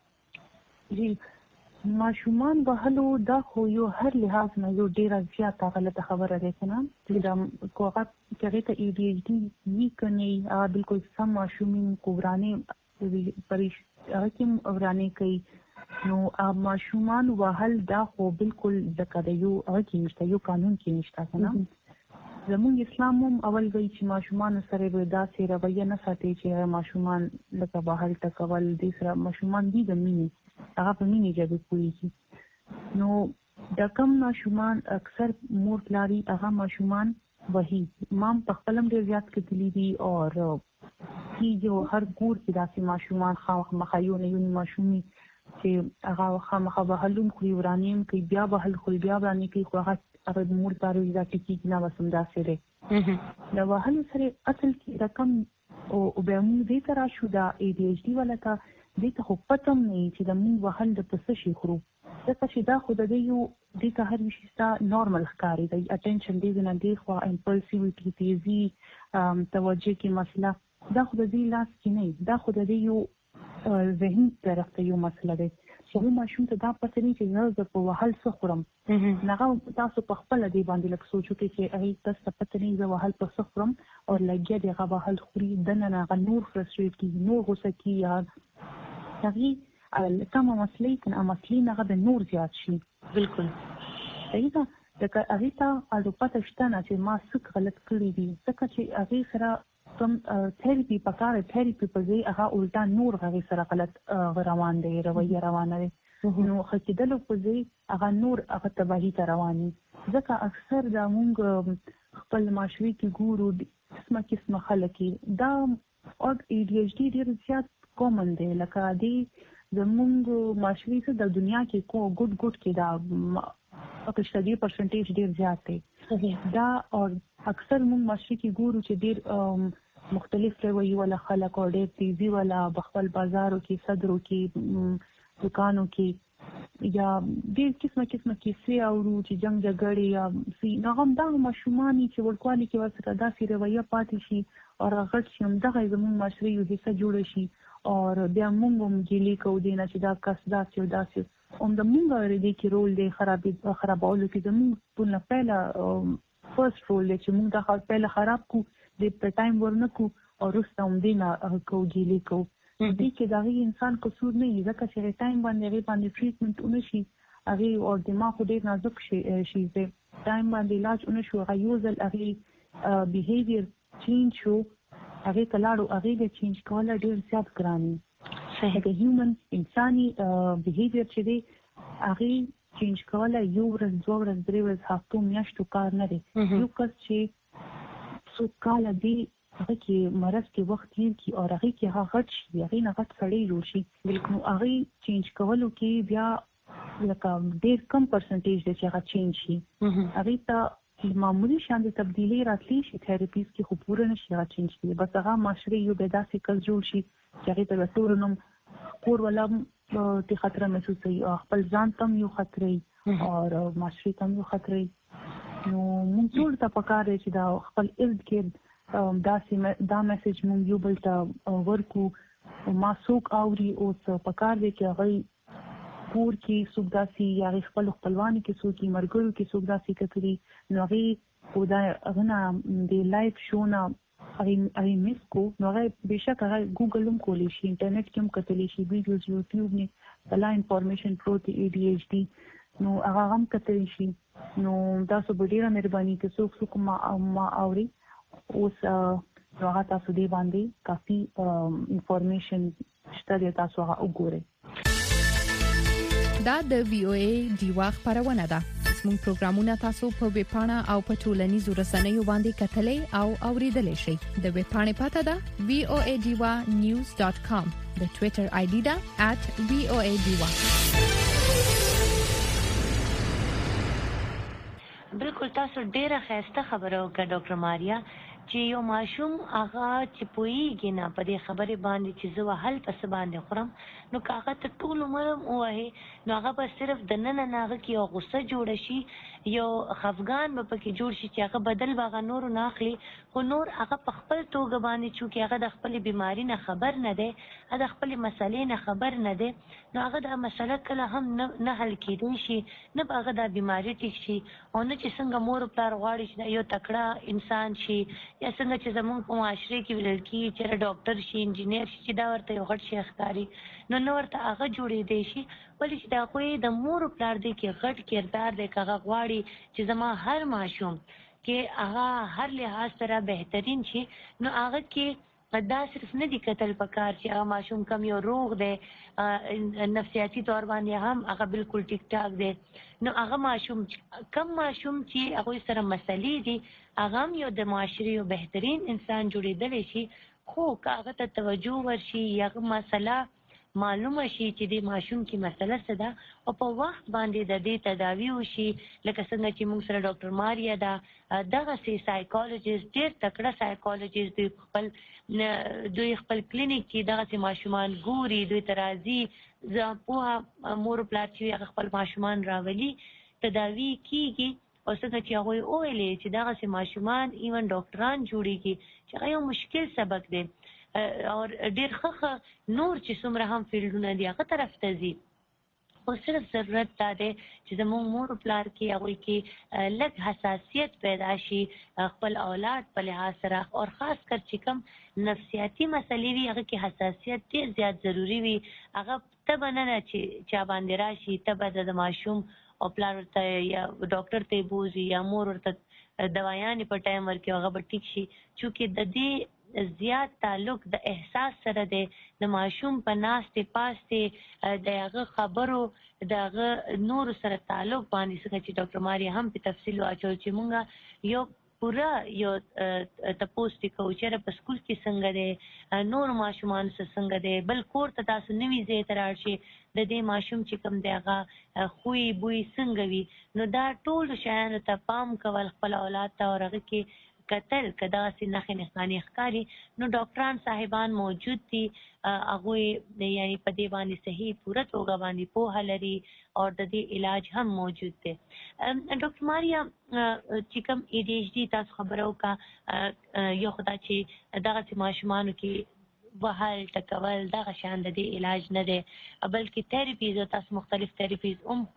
جی ماشومان وهلو دا خو یو هر لحاظ نه یو ډیره زیاته غلطه خبره ده کنه چې دا کوغه چې ته ADHD وی کني بالکل سم ماشومین کوورانه پرېش حکیم ورانه کوي نو ماشومان وهل دا خو بالکل د کډیو هغه نشته یو قانون کې نشته کنه. زموږ اسلام هم اول وی چې ماشومان سره به داسې رویه نه ساتي چې ماشومان لکه بهر تکول دي سره ماشومان دي د مینې هغه په مینې جوړ کوي. نو د کم ماشومان اکثر مور پلاری هغه ماشومان وਹੀ مام په خپلم ډیر زیات کتلی دي او کی جو هر ګور کې داسې ماشومان خامخایو نه یو ماشومي چې هغه خامخا به حلوم خو ورانیم کوي بیا به حل خو بیا باندې کوي خو هغه مور پلاری ذات کې نه وسم داسې ده. دا وهل سره اصل کې رقم او به موږ دې تر شو دا ADHD ولته دې ته خو پتم نه چې د موږ وهل د پس شي خرو ځکه چې دا خو د یو دې ته هر شي ستا نورمال ښکاري د اټینشن دې نه دی خو امپلسیویټي تیزي توجه کې مسله دا خو د دې لاس کې نه دا خو د یو ذهن طرف ته یو مسله ده چې ماشوم ته دا پته نه چې زه په وهل څه خورم نغه تاسو په خپل دې باندې لکه سوچو کې چې هغه تاسو پته نه زه وهل په څه خورم او لګیا دی هغه وهل خوري دنه نه نور فرستریټ کی نور غوسه کی یا هغه کومه مسلې کنه مسلې نه د نور زیات شي. بالکل صحیح ده دا هغه ته اړو پته شته نه چې ما څه غلط کړی دي ځکه چې هغه سره کوم تھیراپي پکاره تھیراپي په ځای هغه الټا نور هغه سره غلط روان دی رویه روانه دی نو خکېدلو په ځای هغه نور هغه تباهي ته رواني ځکه اکثر دا مونږ خپل معاشري کې ګورو قسمه خلک دا او ADHD ډیر زیات کومن دی لکه دی زمونږ معاشري څخه د دنیا کې ګډ کې دا اکثر پرسنټیج ډیر زیات دی دا او اکثر مونږ معاشري کې ګورو چې ډیر مختلف رویي ولا خلک او ډیر تیزی ولا بخل بازارو کې صدرو کې دکانو کې یا ډیر قسمه کیسې اورو چې جنگ جګړې یا نغم دا ماشومانی چې ورکوالي کې ورسره داسې رویه پاتې شي او غټ شي هم دغه زموږ معاشري یو حصہ جوړ شي او بیا موږ هم ګیلې کوو دینه چې دا کس داسې هم د موږ ورې کې رول دی خرابولو کې زموږ په پهلا فرست رول دی چې موږ دا پهلا خراب کو د په ټایم ورنکو او رسته هم دینه کو ګیلې کو دې کې دا انسان قصور نه وي ځکه چې ټایم باندې ټریټمنټ ونشي هغه او دماغ ډیر نازک شي ټایم باندې علاج ونشو هغه یوزل هغه بیهیویر چینج شو هغه کلاړو هغه د چینج کول ډیر زیات ګراني صحیح د هیومن انساني بیهیویر چې دی هغه چینج کول یو ورځ دوه ورځ درې ورځ هفتو میاشتو کار نه دی یو کس چې څو کال دی هغه کې مرض کې وخت یې کې او هغه کې هغه غټ شي هغه نه غټ سړی جوړ شي بالکل هغه چینج کولو کې بیا لکه ډیر کم پرسنټیج دی چې هغه چینج شي هغه ته معمولی شان د تبدیلی راتلی شي تھراپیز کې خو پوره نشي هغه چینج کی بس هغه معاشري یو به داسې کس جوړ شي چې هغه ته وسورنم کور ولا ته خطر محسوس وي او خپل ځان تم یو خطرې او معاشري تم یو خطرې نو موږ ټول ته پکاره چې دا خپل ارد گرد دا میسج مونږ یو بل ته ورکو ما څوک اوري او څه پکار دی چې هغه کور کې څوک داسې یا خپلوان کې څوک مرګرو کې څوک داسې کوي نو هغه خدای هغه د لایف شو نه هغه مس کو نو هغه بهشکه هغه ګوګل هم کولی شي انټرنیټ کې هم کتلی شي ویډیوز یوټیوب نه بلا انفارمیشن پروت ADHD نو هغه هم کتلی شي نو تاسو ډیره مهرباني که څوک ما اوري اوس هغه تاسو دې باندې کافي انفارمیشن شته تاسو هغه وګورئ. دا د VOA دیوا خبرونه ده. زموږ پروګرامونه تاسو په ویب پاڼه او په ټولنیزو رسنیو باندې کتلې او اوریدلې شئ. د ویب پاڼې پته ده voadiwa.news.com. د ټوئیټر ID ده @voadiwa. بالکل تاسو ډیره ښه خبره وکړه ډاکټر ماریا چې یو ماشوم هغه چې پوهیږي نه په دې خبرې باندې چې زه وهل پس باندې خورم نو که هغه ته ټول عمر ووهې نو هغه به صرف د ننه نه هغه کې یو غصه جوړه شي یو خفګان به پکې جوړ شي چې هغه بدل به هغه نورو نه اخلي خو نور هغه په خپل توګه باندې چونکې هغه د خپلې بیماري نه خبر نه دی د خپلې مسلې نه خبر نه دی نو هغه دا مسله کله هم نه حل کېدی شي نه به هغه دا بیماري ټیک شي او نه چې څنګه مور پلار غواړي چې دا یو تکړه انسان شي یا څنګه چې زموږ په معاشره کې ویل کېږي چې ډاکټر شي انجینر شي چې دا ورته یو غټ شی ښکاري نو نه ورته هغه جوړېدی شي ولې چې د هغوی د مور پلار دی کې غټ کردار دی که هغه غواړي چې زما هر ماشوم کې هغه هر لحاظ سره بهترین شي نو هغه کې دا صرف نه دي کتل پکار چې هغه ماشوم کم یو روغ دی نفسیاتي طور باندې هم هغه بالکل ټیک ټاک دی نو هغه ماشوم کم ماشوم چې هغوی سره مسلې دي هغه هم یو د معاشرې یو بهترین انسان جوړېدلی شي خو که هغه ته توجه ورشي یا هغه مسله معلومه شي چې د ماشوم کې مسله څه ده او په وخت باندې د دې تداوي وشي لکه څنګه چې موږ سره ډاکټر ماریا ده دغسې سایکالوجست ډېر تکړه سایکالوجست دوی خپل کلینیک کې دغسې ماشومان ګوري دوی ته راځي پوهه مور پلار چې هغه خپل ماشومان راولي تداوي کېږي او څنګه چې هغوی وویلې چې دغسې ماشومان ایون ډاکټران جوړېږي چې هغه یو مشکل سبق دی او ډېر ښه نور چې څومره هم فیلډونه دي هغه طرف ته ځي خو صرف ضرورت دا دی چې زموږ مور پلار کې هغوی کې لږ حساسیت پیدا شي خپل اولاد په لحاظ سره او خاص کر چې کوم نفسیاتي مسلې وي هغه کې حساسیت ډېر زیات ضروري وي هغه ته به نه چې چا باندې راشي ته به د ماشوم او پلار ورته یا ډاکټر ته یې بوځي یا مور ورته دوايانې په ټایم ورکړي هغه به ټیک شي چونکې د دې زیات تعلق د احساس سره دی د ماشوم په ناستې پاستې د هغه خبرو د هغه نورو سره تعلق باندې څنګه چې ډاکټر ماریا هم په تفصیل واچول چې مونږ یو پوره یو تپوس دې کوو چېرې په سکول کې څنګه دی نورو ماشومانو سره څنګه دی بل کور ته تاسو نوي ځای ته راشئ د دې ماشوم چې کوم دی هغه خوی بوی څنګه وي نو دا ټولو شیانو ته پام کول خپل اولاد ته او هغه کې کتل که دغسې نښې نښانې ښکاري نو ډاکټران صاحبان موجود دي هغوی یعنی په دې باندې صحیح پوره توګه باندې پوهه لري او د دې علاج هم موجود دی ډاکټر ماریا چې کوم ADHD تاسو خبره وکړه یو خو دا چې دغسې ماشومانو کې وهل ټکول دغه شیان د دې علاج نه دی بلکې تھراپیز او تاسو مختلف تھراپیز هم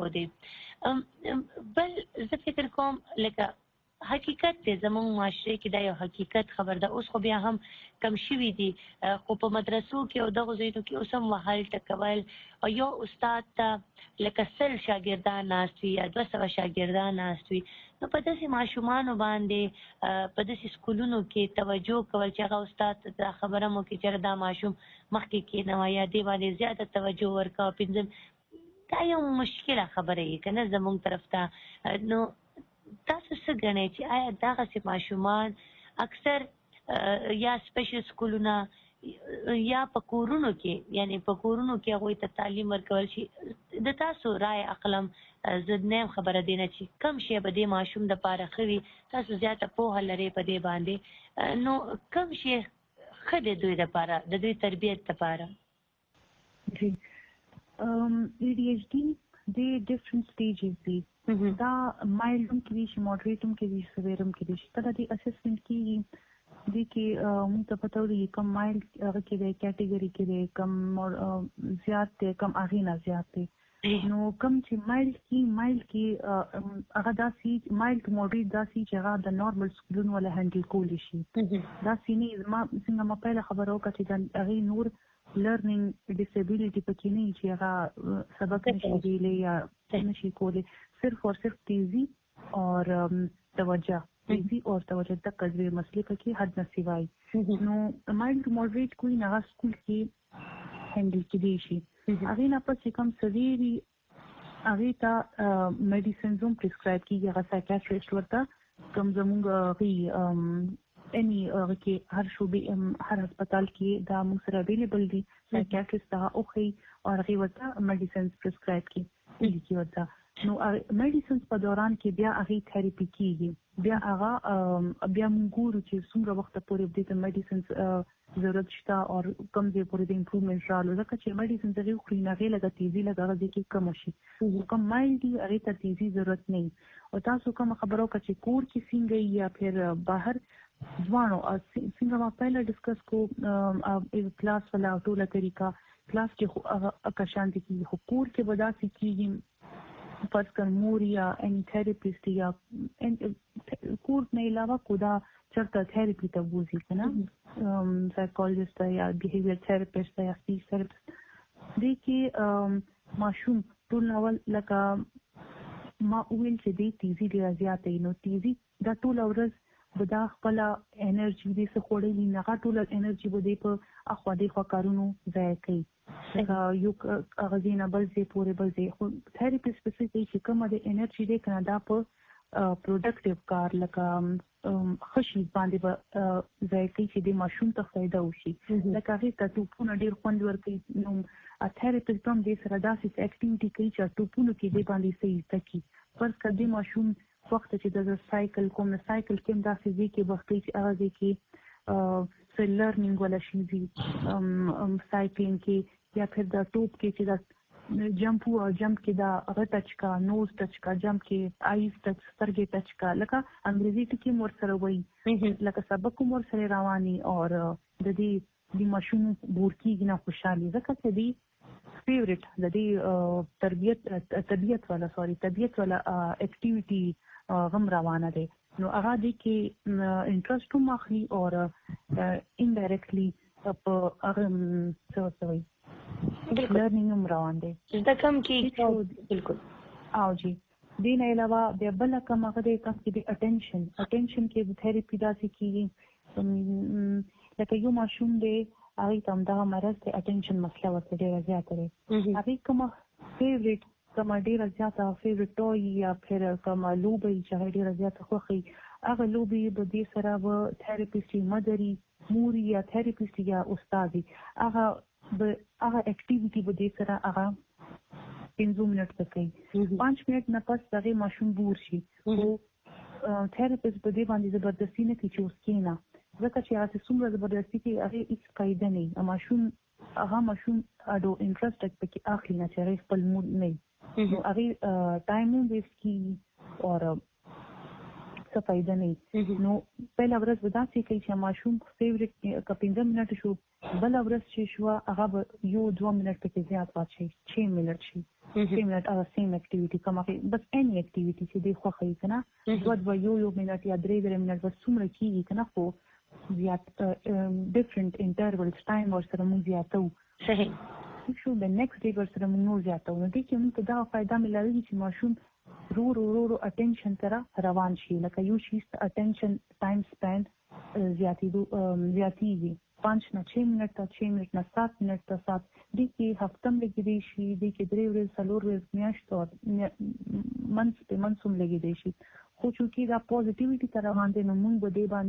ښودې بل زه فکر کوم لکه حقیقت دی زموږ معاشرې کې دا یو حقیقت خبر ده اوس خو بیا هم کم شوي دي خو په مدرسو کې او دغو ځایونو کې اوس هم وهل ټکول او یو استاد ته لکه 100 شاګردان ناست وي یا 200 شاګردان ناست وي نو په داسې ماشومانو باندې په داسې سکولونو کې توجه کول چې هغه استاد ته دا خبره مو کې چې دا ماشوم مخکې کېنوه یا دې باندې زیاته توجه ورکوه پنځم دا یو مشکله خبره یې که نه زموږ طرف ته نو تاسو څه ګڼئ چې آیا دغسې ماشومان اکثر یا سپیشل سکولونه یا په کورونو کې یعنی په کورونو کې هغوی ته تعلیم ورکول شي د تاسو رای اقلم زه نه یم خبره دی نه چې کم شی به دې ماشوم دپاره ښه وي تاسو زیاته پوهه لرئ په دې باندې نو کم شی ښه دی دوی دپاره د دوی تربیت دپاره جی ADHD د ډفرنٹ سټیجز دي دا مایلډ هم کېدای شي ماډریټ هم کېدای شي سویر هم کېدای شي کله د اسسمنټ کېږي دې کې موږ ته پته ولګي کم مایلډ هغه کې دی کیټګري کې دی کم زیات دی کم هغې نه زیات دی نو کم چې مایلډ کې هغه داسې مایلډ ماډریټ داسې چې هغه د نارمل سکولونو والا هینډل کولی شي داسې نه څنګه ما پیله خبره وکړه چې د هغې نور لرنینګ ډسیبلیټي پکې نه چې هغه سبق نشي ویلی یا نشي کولی صرف اور صرف تیزی اور توجہ تک قدرے مسئلے پکې حد نه سوای نو مایلډ ماډریټ کوئی نه سکول کې هینډل کېدای شي هغې نه پس کم سویري هغې ته میډیسنز هم پرسکرایب کېږي هغه سایکیاټریسټ ورته کوم زموږ any کې هر شوبې هر هسپتال کې دا موږ سره اویلیبل دي سایکیاټریسټ هغه اوښي او هغې ورته میډیسنز پرسکرایب کړي لیکي ورته نو میډیسنز په دوران کې بیا هغې تھراپي کېږي بیا هغه بیا موږ ګورو چې څومره وخت پورې د دې میډیسنز ضرورت شته او کوم ځای پورې د امپروومنت راغلو ځکه چې میډیسن دغه خوري نه غیله تیزی لګاره دي کې کم شي کوم مایلډي هغه ته تیزی ضرورت نه او تاسو کوم خبرو چې کور کې څنګه یا پھر بهر ځوانو څنګه ما پہله ډیسکس کو کلاس ولا ټوله طریقہ کلاس کې اکشان دي کې کور کې ودا سي کېږي فرض کړ مور یا ان تھراپیست یا کور نه علاوه کودا چرته تھراپی ته وځي کنه سایکولوژیست یا بیهیویر تھراپیست یا سپیچ تھراپیست دي کې ماشوم ټول اول لکه ما ویل چې دې تیزی ډیر زیاتې نو تیزی دا ټول ورځ بدا خپل انرژي دې څه خوړلې نه ټول انرژي بده په اخوا دې خو کارونو ځای کوي یو غزینه بل ځای پورې بل ځای خو تھراپیست په څه کې کومه د انرژي دې کنه دا په پروډکټیو کار لکه خوشي باندې به ځای کوي چې د ماشوم ته فائدہ وشي لکه هغه ته ټوپونه ډیر خوند ورکوي نو تھراپیست هم دې سره داسې اکټیویټي کوي چې ټوپونه کې دې باندې صحیح تکي فرض کړئ د ماشوم وخت چې د سایکل کوم سایکل کې داسې ځای کې وخت چې هغه ځای کې لرنینګ ولا شي سایکلینګ کې یا پھر دا ټوپ کې چې دا جمپ کې دا هغه ټچ کا نوز ټچ کا جمپ کې آیز ټچ سترګې ټچ کا لکه انګریزي ټکی مور سره وایي لکه سبق مور سره رواني او د دې د ماشوم بورکیږي نه خوشالي ځکه چې دی فیورټ د دې طبيعت والا اکټیویټي غم روانه دي نو هغه دي کې انټرست هم اخلي او انډایرکټلی په هغه څه وایي لرنینګ هم روان دي دا کوم کې بالکل او جی دین علاوه د بل کوم هغه د کس د اټینشن کې د تھراپي داسې کیږي لکه یو ماشوم دی هغه تم دا مرز د اټینشن مسله ورته ډیره زیاته ده هغه کوم فیورټ کوم ډیره زیاته فیورټ ټوي یا پھر کوم لوبي چې ډیره زیاته خوخي هغه لوبي د دې سره و تھراپیست مدري موري یا تھراپیست یا استادي هغه اکټیویټي به دې سره هغه 15 منټ کوي 5 منټ نه پس هغه ماشوم بور شي او تھراپیست به دې باندې زبردستی نه کوي چې اوس کینا ځکه چې هغه څومره زبردستی کوي هغه هیڅ فائدہ نه ماشوم اډو انټرست پکې اخلي نه چې خپل مود نه نو هغه ټایم ویسټ کی او څه فائدہ نه نو بل ورځ ودا چې چې ماشوم فیورټ ک 15 منټ شو بل ورځ چې شو هغه یو 2 منټ پکې زیات پاتې 6 منټ شي 6 منټ هغه سیم اکټیویټي کومه بس اني اکټیویټي چې دی خو خې کنه دوه یو منټ یا 3 منټ بس څومره کیږي کنه خو زیات ډیفرنٹ انټرولز ټایم ورسره مو زیاتو صحیح شو د نیکسټ ډے ورسره مو زیاتو نو دې کې موږ دا فائدہ ملایي چې ماشوم رو اټینشن سره روان شي لکه یو شي اټینشن ټایم سپین زیاتیږي 5 نه 6 منټ 6 منټ نه 7 منټ ته 7 دې کې هفتم لګیدي شي دې کې 3 ورځې 4 ورځې میاشت منسوم لګیدي شي خو چې دا پوزټیویټي تر باندې نو موږ به دې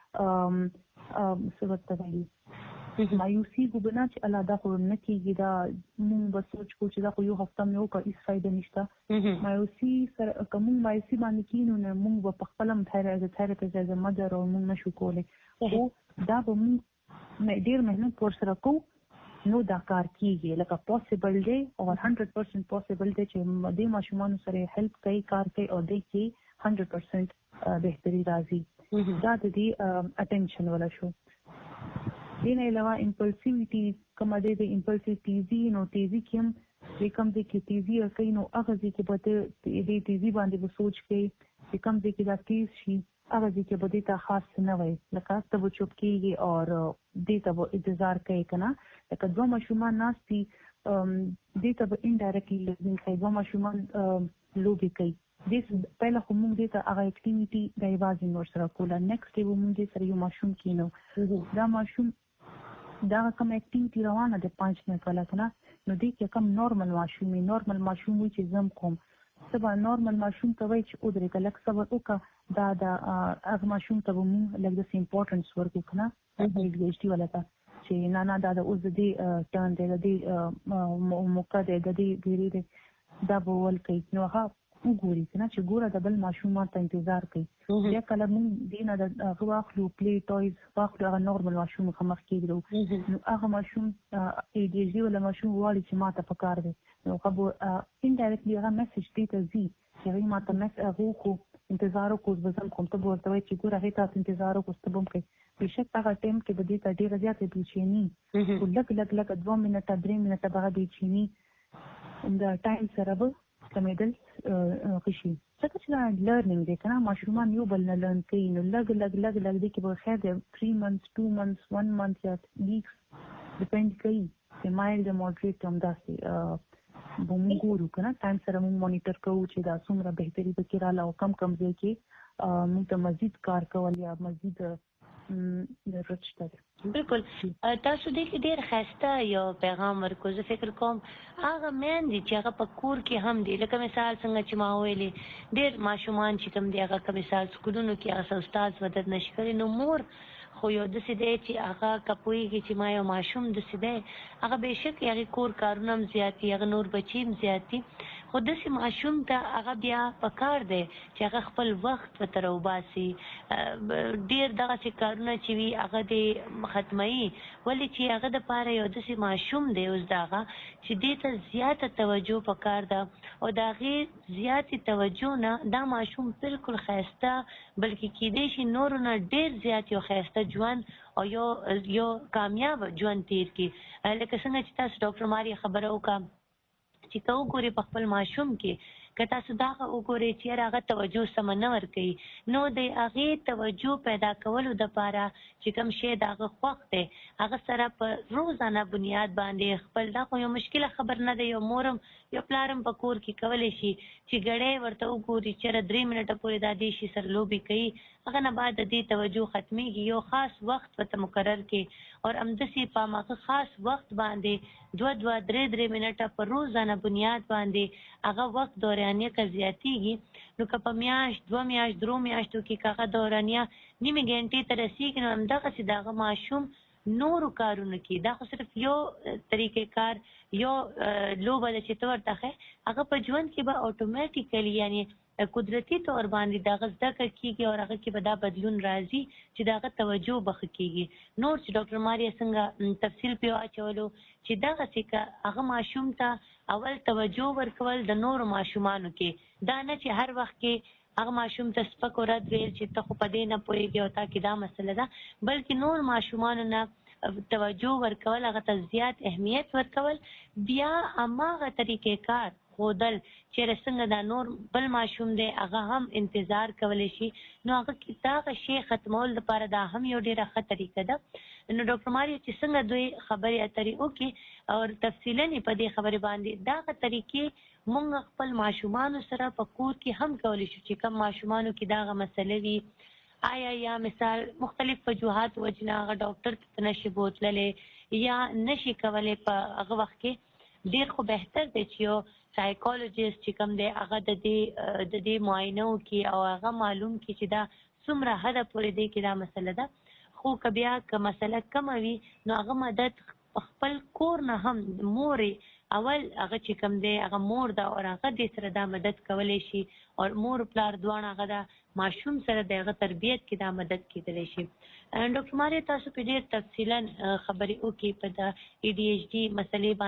باندې څه وتاوي مایوسی ګوبنا چې الله دا خو نه کیږي دا موږ به سوچ کو چې دا خو یو هفته مې وکړ هیڅ فائدہ نشته مایوسی سره کوم مایوسی باندې کینو نه موږ په خپلم تھراپیست از مدر او موږ نشو کولای خو دا به موږ ډیر مهنت پر سره کو نو دا کار کیږي لکه پوسیبل دی او 100% پوسیبل دی چې دې ماشومان سره هیلپ کوي کار کوي او دې کې 100% بهتري راځي دا د دې اټینشن ولا شو دین علاوه امپلسیویټي کوم د امپلسیویټي نو تیزی کوم کوم د کی تیزی او کینو هغه چې په دې تیزی باندې به سوچ کوي چې کوم د کی دا تیز شي هغه چې په دې ته خاص نه وي لکه ته به چوپ کیږي او دې ته به انتظار کوي کنه لکه دوه ماشومان ناشتي دې ته به انډایرکټلی لږ کوي دوه ماشومان لوبي کوي دې پهله خو موږ دې ته هغه اکټیویټي د ایوازي نور سره کوله نیکسټ ډے موږ دې سره یو ماشوم کینو دا ماشوم دا کوم اکټیویټي روانه ده 5 منټ ولا کنه نو دې کې کوم نورمال ماشوم وي چې زم کوم سبا نورمال ماشوم ته وایي چې او درې کلک صبر وکړه دا هغه ماشوم ته موږ لږ د امپورټنس ورکو کنه دې ولا تا چې نه دا اوس دې ټرن دې موقع دې دې ګری دې دا بول کوي نو هغه وګوري کنه چې ګوره د بل ماشوم ته انتظار کوي بیا کله موږ دینه د هغه واخلو پلی ټویز واخلو هغه نورمال ماشوم مخ کېږي نو هغه ماشوم ADHD ولا ماشوم واړي چې ماته پکار دی نو خو انډایرکټلی هغه میسج دی ته زی چې ماته میسج هغه کو انتظار وکړو بزم کوم ته ورته وایي چې ګوره هغه تاسو انتظار وکړو ته بم کوي بشک هغه ټیم کې د دې ته ډیره زیاته بلچینی لګ 2 منټه 3 منټه به بلچینی د ټایم سره به کمیدل خشي څنګه چې لرنینګ دی کنه ماشومان یو بل نه لرن کوي نو لګ دې کې به خیر دی 3 months 2 months 1 month یا weeks ډیپند کوي چې مایلډ مودریټ هم داسې موږ ګورو کنه ټایم سره موږ مانیټر کوو چې دا څومره بهتري پکې رااله او کم ځای کې موږ ته مزید کار کول یا مزید رچته بالکل تاسو دې کې ډېر ښایسته یو پیغام ورکو زه فکر کوم هغه میندې چې هغه په کور کې هم دي لکه مثال څنګه چې ما ویلې ډېر ماشومان چې کوم دي هغه که مثال سکولونو کې هغه استاد مدد نشي کولی نو مور خو یو داسې دی چې هغه که پوهېږي چې ما یو ماشوم داسې دی هغه بېشک هغې کور کارونه هم زیات دي هغه نور بچي هم زیات دي خو داسې ماشوم ته هغه بیا پکار دی چې هغه خپل وخت ورته راوباسي ډېر دغسې کارونه چې وي هغه دې ختموي ولې چې هغه دپاره یو داسې ماشوم دی اوس د هغه چې دې ته زیاته توجه پکار ده او د هغې زیاتې توجه نه دا ماشوم بالکل ښایسته بلکې کیدای شي نورو نه ډېر زیات یو ښایسته ژوند او یو کامیاب ژوند تیر کړي لکه څنګه چې تاسو ډاکټر ماري خبره وکړه چې ته وګورې په خپل ماشوم کې که تاسو دا وګورئ چې یاره هغه توجه سمه نه ورکوي نو د هغې توجه پیدا کولو دپاره چې کوم شی د هغه خوښ دی هغه سره په روزانه بنیاد باندې خپل دا خو یو مشکله خبر نه دی یو مورم یو پلارم په کور کې کولی شي چې ګړی ورته وګوري چېرې 3 منټه پورې دا دې شي سره لوبې کوي هغه نه بعد د دې توجه ختمیږي یو خاص وخت ورته مقرر کړي او همداسې په هماغه خاص وخت باندې 2-3 منټه په روزانه بنیاد باندې هغه وخت دورانیه که زیاتېږي نو که په میاشت 2 میاشت 3 میاشتو کې که هغه دورانیه نیمې ګنټې ته رسېږي نو همدغسې د هغه ماشوم نورو کارونو کې دا خو صرف یو طریقې کار یو لوبه ده چې ته ورته ښیې هغه په ژوند کې به اټومیټیکلي یعنې قدرتي طور باندې د هغه زده کړه کېږي او هغه کې به دا بدلون راځي چې د هغه توجه به ښه کېږي نور چې ډاکټر ماریا څنګه تفصیل پرې واچولو چې دغسې که هغه ماشوم ته اول توجه ورکول د نورو ماشومانو کې دا نه چې هر وخت کې هغه ماشوم ته سپک او رد ویل چې ته خو په دې نه پوهېږې او تا کې دا مسله ده بلکې نور ماشومانو نه توجه ورکول هغه ته زیات اهمیت ورکول بیا هماغه طریقې کار ښودل چېرې څنګه دا نور بل ماشوم دی هغه هم انتظار کولی شي نو هغه کې دغه شی ختمول لپاره دا هم یو ډېره ښه طریقه ده نو ډاکټر ماریا چې څنګه دوی خبرې اترې وکړي او تفصیلا یې په دې خبرې باندې دغه طریقې مونږ خپل ماشومانو سره په کور کې هم کولی شو چې کوم ماشومانو کې دغه مسله وي آیا یا مثال مختلف وجوهات وجنه هغه ډاکټر ته نشي بوتللی یا نشي کولی په هغه وخت کې ډېر خو بهتر دی چې یو سایکالوجیست چې کوم دی هغه د دې معاینه وکړي او هغه معلوم کړي چې دا څومره حده پورې دی کې دا مسله ده خو که بیا که مسله کمه وي نو هغه مدد خپل کور نه هم مورې اول هغه چې کوم دی هغه مور ده او هغه دې سره دا مدد کولی شي او مور پلار دواړه هغه د ماشوم سره د هغه تربیت کې دا مدد کېدلی شي ډاکټر ماریا تاسو په ډېر تفصیلا خبرې وکړي په د ADHD مسلې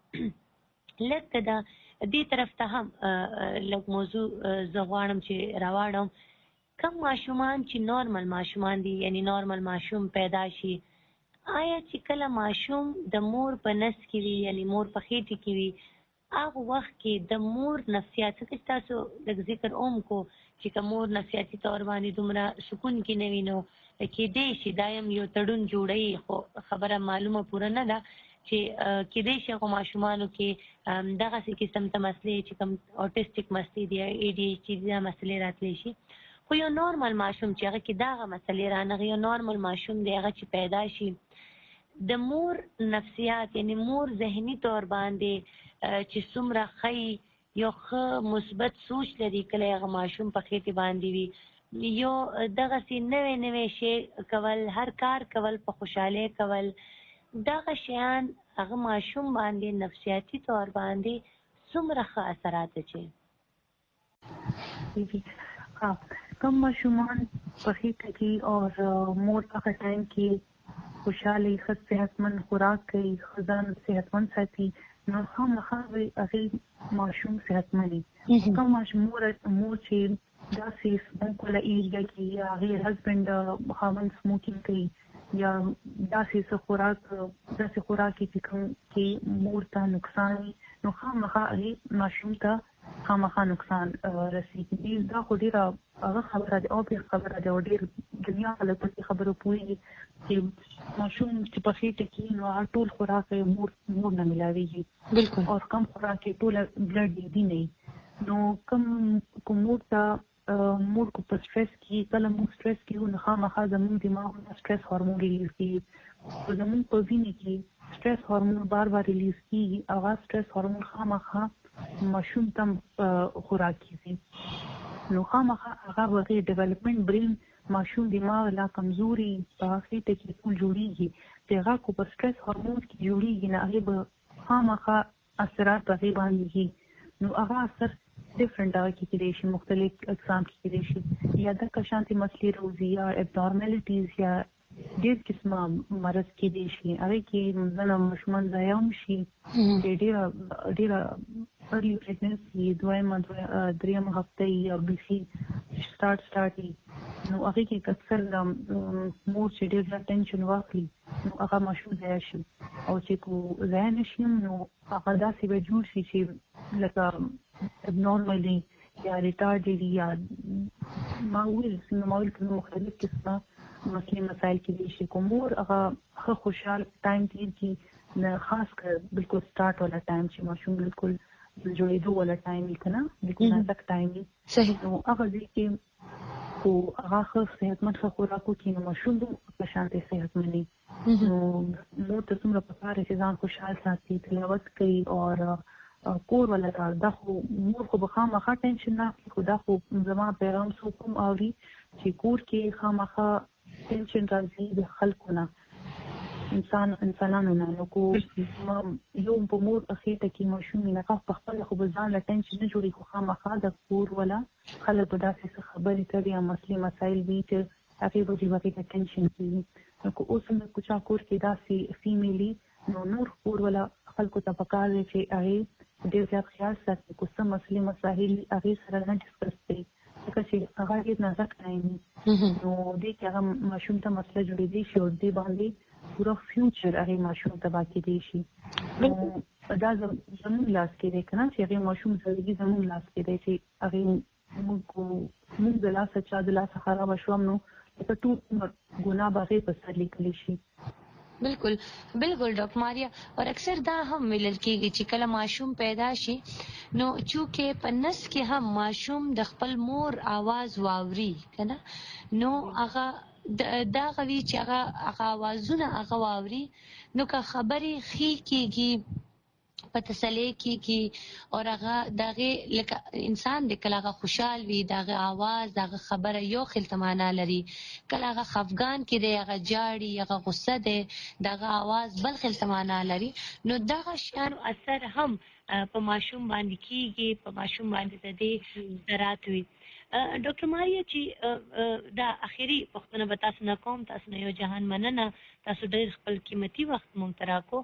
باندې لږ د دې طرف ته هم لږ موضوع زه غواړم چې راواړم کم ماشومان چې نارمل ماشومان دي یعنی نارمل ماشوم پیدا شي آیا چې کله ماشوم د مور په نس کې وي یعنی مور په خېټې کې وي هغه وخت کې د مور نفسیات څه تاسو لږ ذکر کو چې که مور نفسیاتي طور باندې دومره سکون کې نه وي نو کېدای شي دا هم یو تړون جوړوي خو خبره معلومه پوره نه ده چې کېدای شي هغو ماشومانو کې دغسې قسم ته مسلې چې کوم اوټسټیک مسلې دي ADHD دا مسلې راتلی شي خو یو نارمل ماشوم چې هغه کې دغه مسلې رانغي یو نارمل ماشوم دی هغه چې پیدا شي د مور نفسیات یعنی مور ذهني طور باندې چې څومره ښه یو ښه مثبت سوچ لري کله هغه ماشوم په خېټې باندې وي یو دغسې نوی شی کول هر کار کول په خوشحالۍ کول دغه شیان هغه ماشوم باندې نفسیاتي طور باندې څومره ښه اثرات اچوي کم ماشومان په خېټه کې او مور هغه ټایم کې خوشاله ښه صحتمند خوراک کوي ځان صحتمند ساتي نو خامخا هغه ماشوم صحتمند وي کوم ماشوم مور چې داسې سموکله ایریا کې یا هغې هسبنډ خاوند سموکینګ کوي یا داسې خوراک چې کوم کې مور ته نقصان وي نو خامخا هغې ماشوم ته خامخا نقصان رسېږي دا خو ډېره هغه خبره ده او بیا خبره ده او ډېر دنیا خلک په دې خبرو پوهېږي چې ماشوم چې په خېټه کې نو هغه ټول خوراک یې مور نه ملاویږي بالکل او کم خوراک یې ټوله بلډ دی نه نو کوم مور ته مور کو په سټرس کې کله موږ سټرس کې نو خامخا زموږ دماغ نه سټرس هورمون ریلیز کېږي زموږ په وینې کې سټرس هورمون بار ریلیز کېږي هغه سټرس هورمون خامخا ماشوم ته خوراک کېږي نو خامخا هغه وغه ډیولپمنٹ برین ماشوم دماغ لا کمزوري په خېټه کې ټول جوړیږي چې هغه کو په سټرس هورمون کې جوړیږي نه هغه خامخا اثرات په باندې نو هغه اثر ډیفرنٹ هغه کې کېدای شي مختلف اقسام کې کېدای شي یا د کشانتي مسلې روزي یا ابنورمالیټیز یا ډېر قسمه مرض کېدای شي هغه کې مثلا ماشومان ځایوم شي ډېر early pregnancy دویمه درېیمه هفته یا بیخي سټارټ نو هغه کې اکثر مور چې ډېر ټینشن واخلي نو هغه ماشوم ځای شي او چې کو ځای نشي نو هغه داسې به جوړ شي چې لکه abnormally یا retarded یا معویل مختلف قسمه مسلې مسائل کې دي چې کومور هغه خوشحال ټایم تیر کی نه خاص کر بالکل سٹارټ والا ټایم چې ماشوم بالکل جوړېدو والا ټایم یې کنه بالکل نازک ټایم یې صحیح نو هغه دې کې کو هغه صحتمند خوراکو کې نو ماشوم په شانتي صحتمند نو نو ته څومره په کار کې ځان خوشحال ساتي تلاوت کوي او کور ولا دا خو مور خو بخامخه ټینشن نه خدا خو زما پیغام سو کوم اوري چې کور کې خامخه ټینشن راځي د خلکو نه انسانانو نه نو کو یو په مور اخیته کې ماشوم نه په خپل خو ځان له ټینشن نه جوړي خو خامخه د کور ولا خلک په داسې خبرې کوي یا مسلې مسایل وي چې هغه به د ټینشن کوي نو کو اوس نو کوچا کور کې داسې فیمیلی نو نور کور ولا خلکو ته پکار دی چې هغه ډېر زیات خیال ساتي کو څه مسلې مسایل هغه سره نه ډسکس کوي ځکه چې هغه ډېر نازک ټایم نو دې کې هغه ماشوم ته مسله جوړېدي شي او دې باندې پورا فیوچر هغه ماشوم ته باقي دی شي دا زموږ لاس کې دی کنه چې هغه ماشوم زندگی زموږ لاس کې دی چې هغه موږ د لاس چا د لاس خراب شوم نو په ټول ګناه باغې په سر لیکلی شي بالکل ډاکټر ماریا اور اکثر دا هم ویل کېږي چې کله ماشوم پیدا شي نو چونکه په نس کې هم ماشوم د خپل مور आवाज واوري کنه نو هغه دا غوي چې هغه आवाजونه هغه واوري نو که خبري خي کېږي په تسلی کېږي او هغه دغه لکه انسان د کله خوشحال وي دغه आवाज دغه خبره یو خلتمانه لري کله هغه خفګان کې دی هغه جاړي هغه غصه دی دغه आवाज بل خلتمانه لري نو دغه شان اثر هم په ماشوم باندې کېږي په ماشوم باندې د دې اثرات وي ډاکټر ماریا چې دا اخیری پښتنه به تاسو نه کوم تاسو نه یو جهان مننه تاسو ډېر خپل قیمتي وخت مونږ ته راکو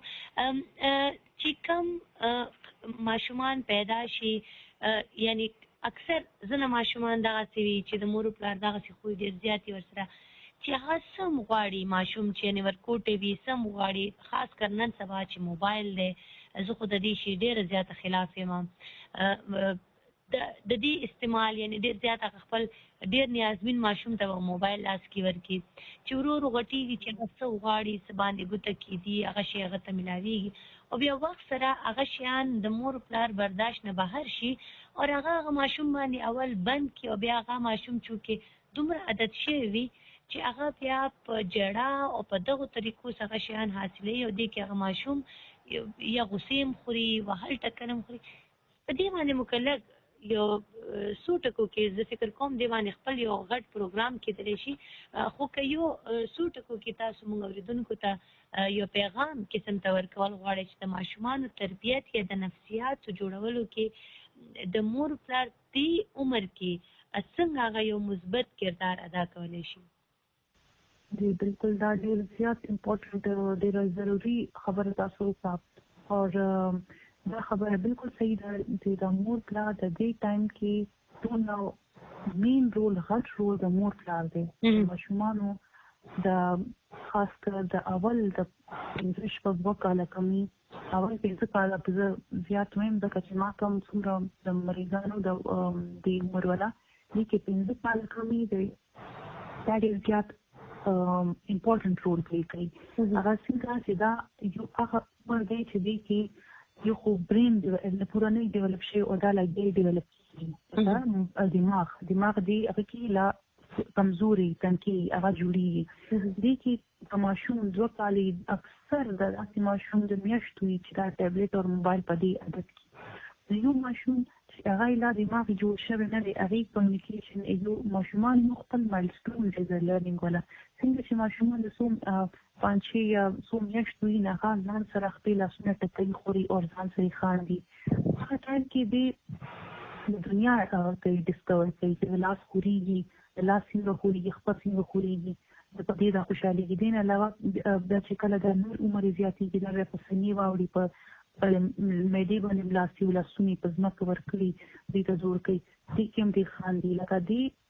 چې کوم ماشومان پیدا شي یعنی اکثر ځنه ماشومان دغه سوي چې د مور پلار دغه سي خو ډېر زیاتې ورسره چې هغه سم غواړي ماشوم چې ورکوټې وي سم غواړي خاص کر نن سبا چې موبایل دی زه خو د دې شي ډېر زیاته خلاف یم د دې استعمال یعنی ډېر زیات خپل ډېر نیازمن ماشوم ته موبایل لاس کې ورکی چې ورو غټیږي چې څه غواړي څه باندې ګوته کیدي هغه شی هغه ته ملاويږي او بیا وخت سره هغه شیان د مور پلار برداشت نه بهر شي او هغه ماشوم باندې اول بند کی او بیا هغه ماشوم چې دومره عادت شي وي چې هغه بیا په جړه او په دغه طریقو څخه شیان حاصلې او د کې هغه ماشوم یا غسیم خوري وهل ټکرم خوري په دې باندې مکلف یو سوټکو کې زه فکر کوم دی باندې خپل یو غټ پروګرام کې درې شي خو که یو سوټکو کې تاسو موږ اوریدونکو ته یو پیغام قسم ته ورکول غواړي چې د ماشومان تربیت یا د نفسیات جوړولو کې د مور پلار دی عمر کې څنګه هغه یو مثبت کردار ادا کولی شي؟ جی بالکل دا ډیر زیات امپورټنٹ ډیر ضروری خبره تاسو صاحب اور دا خبره بالکل صحیح ده چې د مور پلار د دې ټایم کې ټول نو مین رول غټ رول د مور پلار دی ماشومانو د خاص کر د اول د 15 شپږ کاله کمی اول 15 کاله په زیات ویم د کچما کم څومره د مریضانو د عمر ولا دي کې 15 کاله کمی دی دا ډیر زیات امپورټنٹ رول پلی کوي هغه څنګه چې دا یو هغه عمر دی چې دی کې یو خو برین د پورانه ډیولپ شي او دا لګي ډیولپ شي دماغ دی هغه کې لا کمزوري تنکی هغه جوړیږي دي کې ماشوم 2 کال اکثر د ماشوم د میاشتو چې دا ټابلیټ او موبایل په دې عادت کې یو ماشوم چې هغه لا دماغ جوړ شوی نه دی هغه کمیونیکیشن یو ماشومان یو خپل مایلسټون د لرنینګ ولا څنګه چې ماشومان د سوم پانچي یا سوم میاشتو نه ځان سره خپل لاسونه ټکي خوري او ځان سره خاندي هغه ټایم کې دی د دنیا کوي ډیسکور کوي چې لاس خوريږي لاس څنګه خوريږي خپل څنګه خوريږي د پدې د خوشحالي دین علاوه د چې کله د نور عمر زیاتېږي د رپسنی واوړي په مېډي باندې لاسي ولاسونی په ځمکه ورکړي دې ته زور کوي دې کوم دې خاندي لکه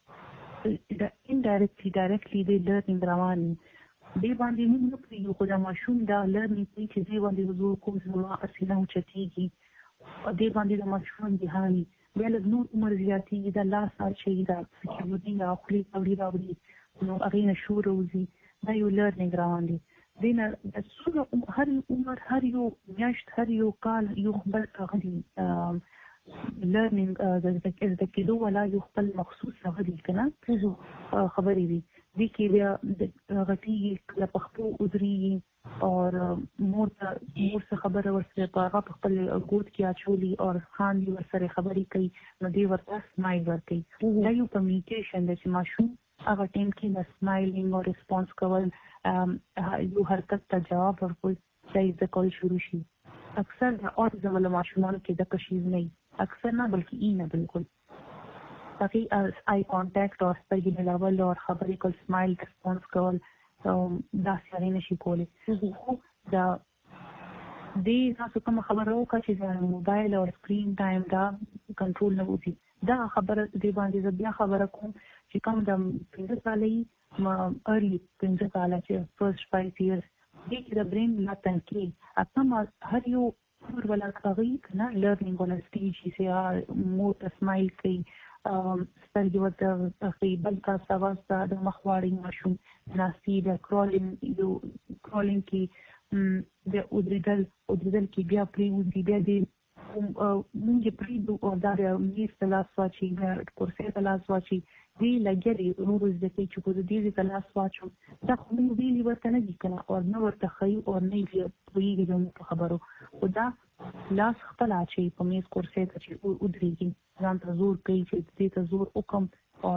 دې د ډایرکټلی د لرنینګ روان دې باندې موږ په یو خدای ماشوم دا لرنینګ چې دې باندې زور کوم زما اسینه او چتیږي دې باندې د ماشوم دي هاني بیا له نور عمر زیاتېږي د الله سره شي دا چې ودی یا خپل اوري راوړي نو هغه نشور وزي دا یو لرنینګ روان دي دینه د څو هر عمر هر یو میاشت هر یو کال یو خپل غدي لرنینګ د کېدو ولا یو خپل مخصوص غدي کنه خبرې دي د کې بیا غټي له پخپو ودري او مور څخه خبره ورسره په خپل ګوت کې اچولي او خان دی ورسره خبرې کوي نو دی ورته سمایل ورکوي دا یو کمیونیکیشن د ماشوم هغه ټیم کې د سمایلینګ او ریسپانس کول یو حرکت ته جواب ورکول چې د کول شروع شي اکثر د اوټیزم له ماشومانو کې د کشیز نه اکثر نه بلکې نه بالکل تاکي آی کانټیکټ او سترګې ملاول او خبرې کول سمایل ریسپانس کول دا څنګه نشي کولی خو دا دې تاسو کوم خبره وکړه چې د موبایل او سکرین ټایم دا کنټرول نه وځي دا خبره دې باندې بیا خبره کوم چې کوم د 15 کالې ما ارلی 15 کاله چې فرست 5 ایئرز دې کې د برین لا تنکی اته هر یو ولا کوي کنه لرنینګ ولا سټیج چې مو سمایل کوي سترګې ورته خپل بل کا سواسته د مخواړي ماشوم ناسي د کرولینګ کې د اودریدل کې بیا پریوزي بیا د مونږ پریدو او دا میز تلاس واچي د کورسې تلاس واچي دی لګري روز د کې چې په دې تلاس واچو دا خو موږ ویلي ورته نه دي کنه او نو ورته خي او نه ویږي د خبرو او دا لاس خپل اچي په میز کورسې ته چې ودرېږي ځان ته زور کوي چې دې ته زور وکم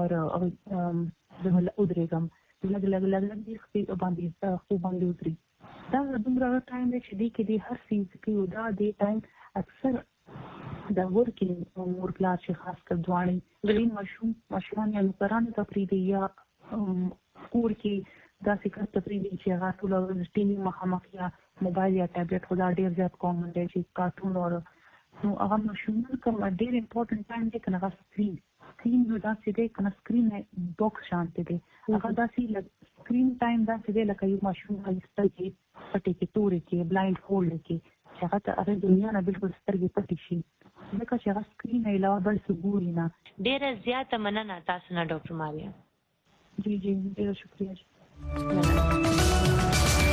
او د ودرېږم لګ دې باندې خو باندې ودرې دا دومره ټایم دی چې دې کې دې هر څه کې دا دې ټایم اکثر د ورکینګ مور پلار چې خاص کر ځواني غلین ماشومان یا نوکرانو تفریدي یا کور کې دا څه تفریدي چې هغه ټول ورځ ټي وي مخامخ یا موبایل یا ټابلیټ خو دا ډیر زیات کامن دی چې کارټون او نو هغه ماشومان کوم ډیر امپورټنت ټایم دی کنه سکرین یو دا چې دی کنه سکرین باکس شانته دی هغه دا چې سکرین ټایم دا چې دی لکه یو ماشوم هلته کې پټې کې تورې کې بلایند هولډ کې چې هغه ته هغه دنیا نه بالکل سترګې پټې شي ځکه چې هغه سکرین علاوه بل څه ګوري نه. ډیره زیاته مننه تاسو نه ډاکټر ماریا. جی ډیره شکریہ.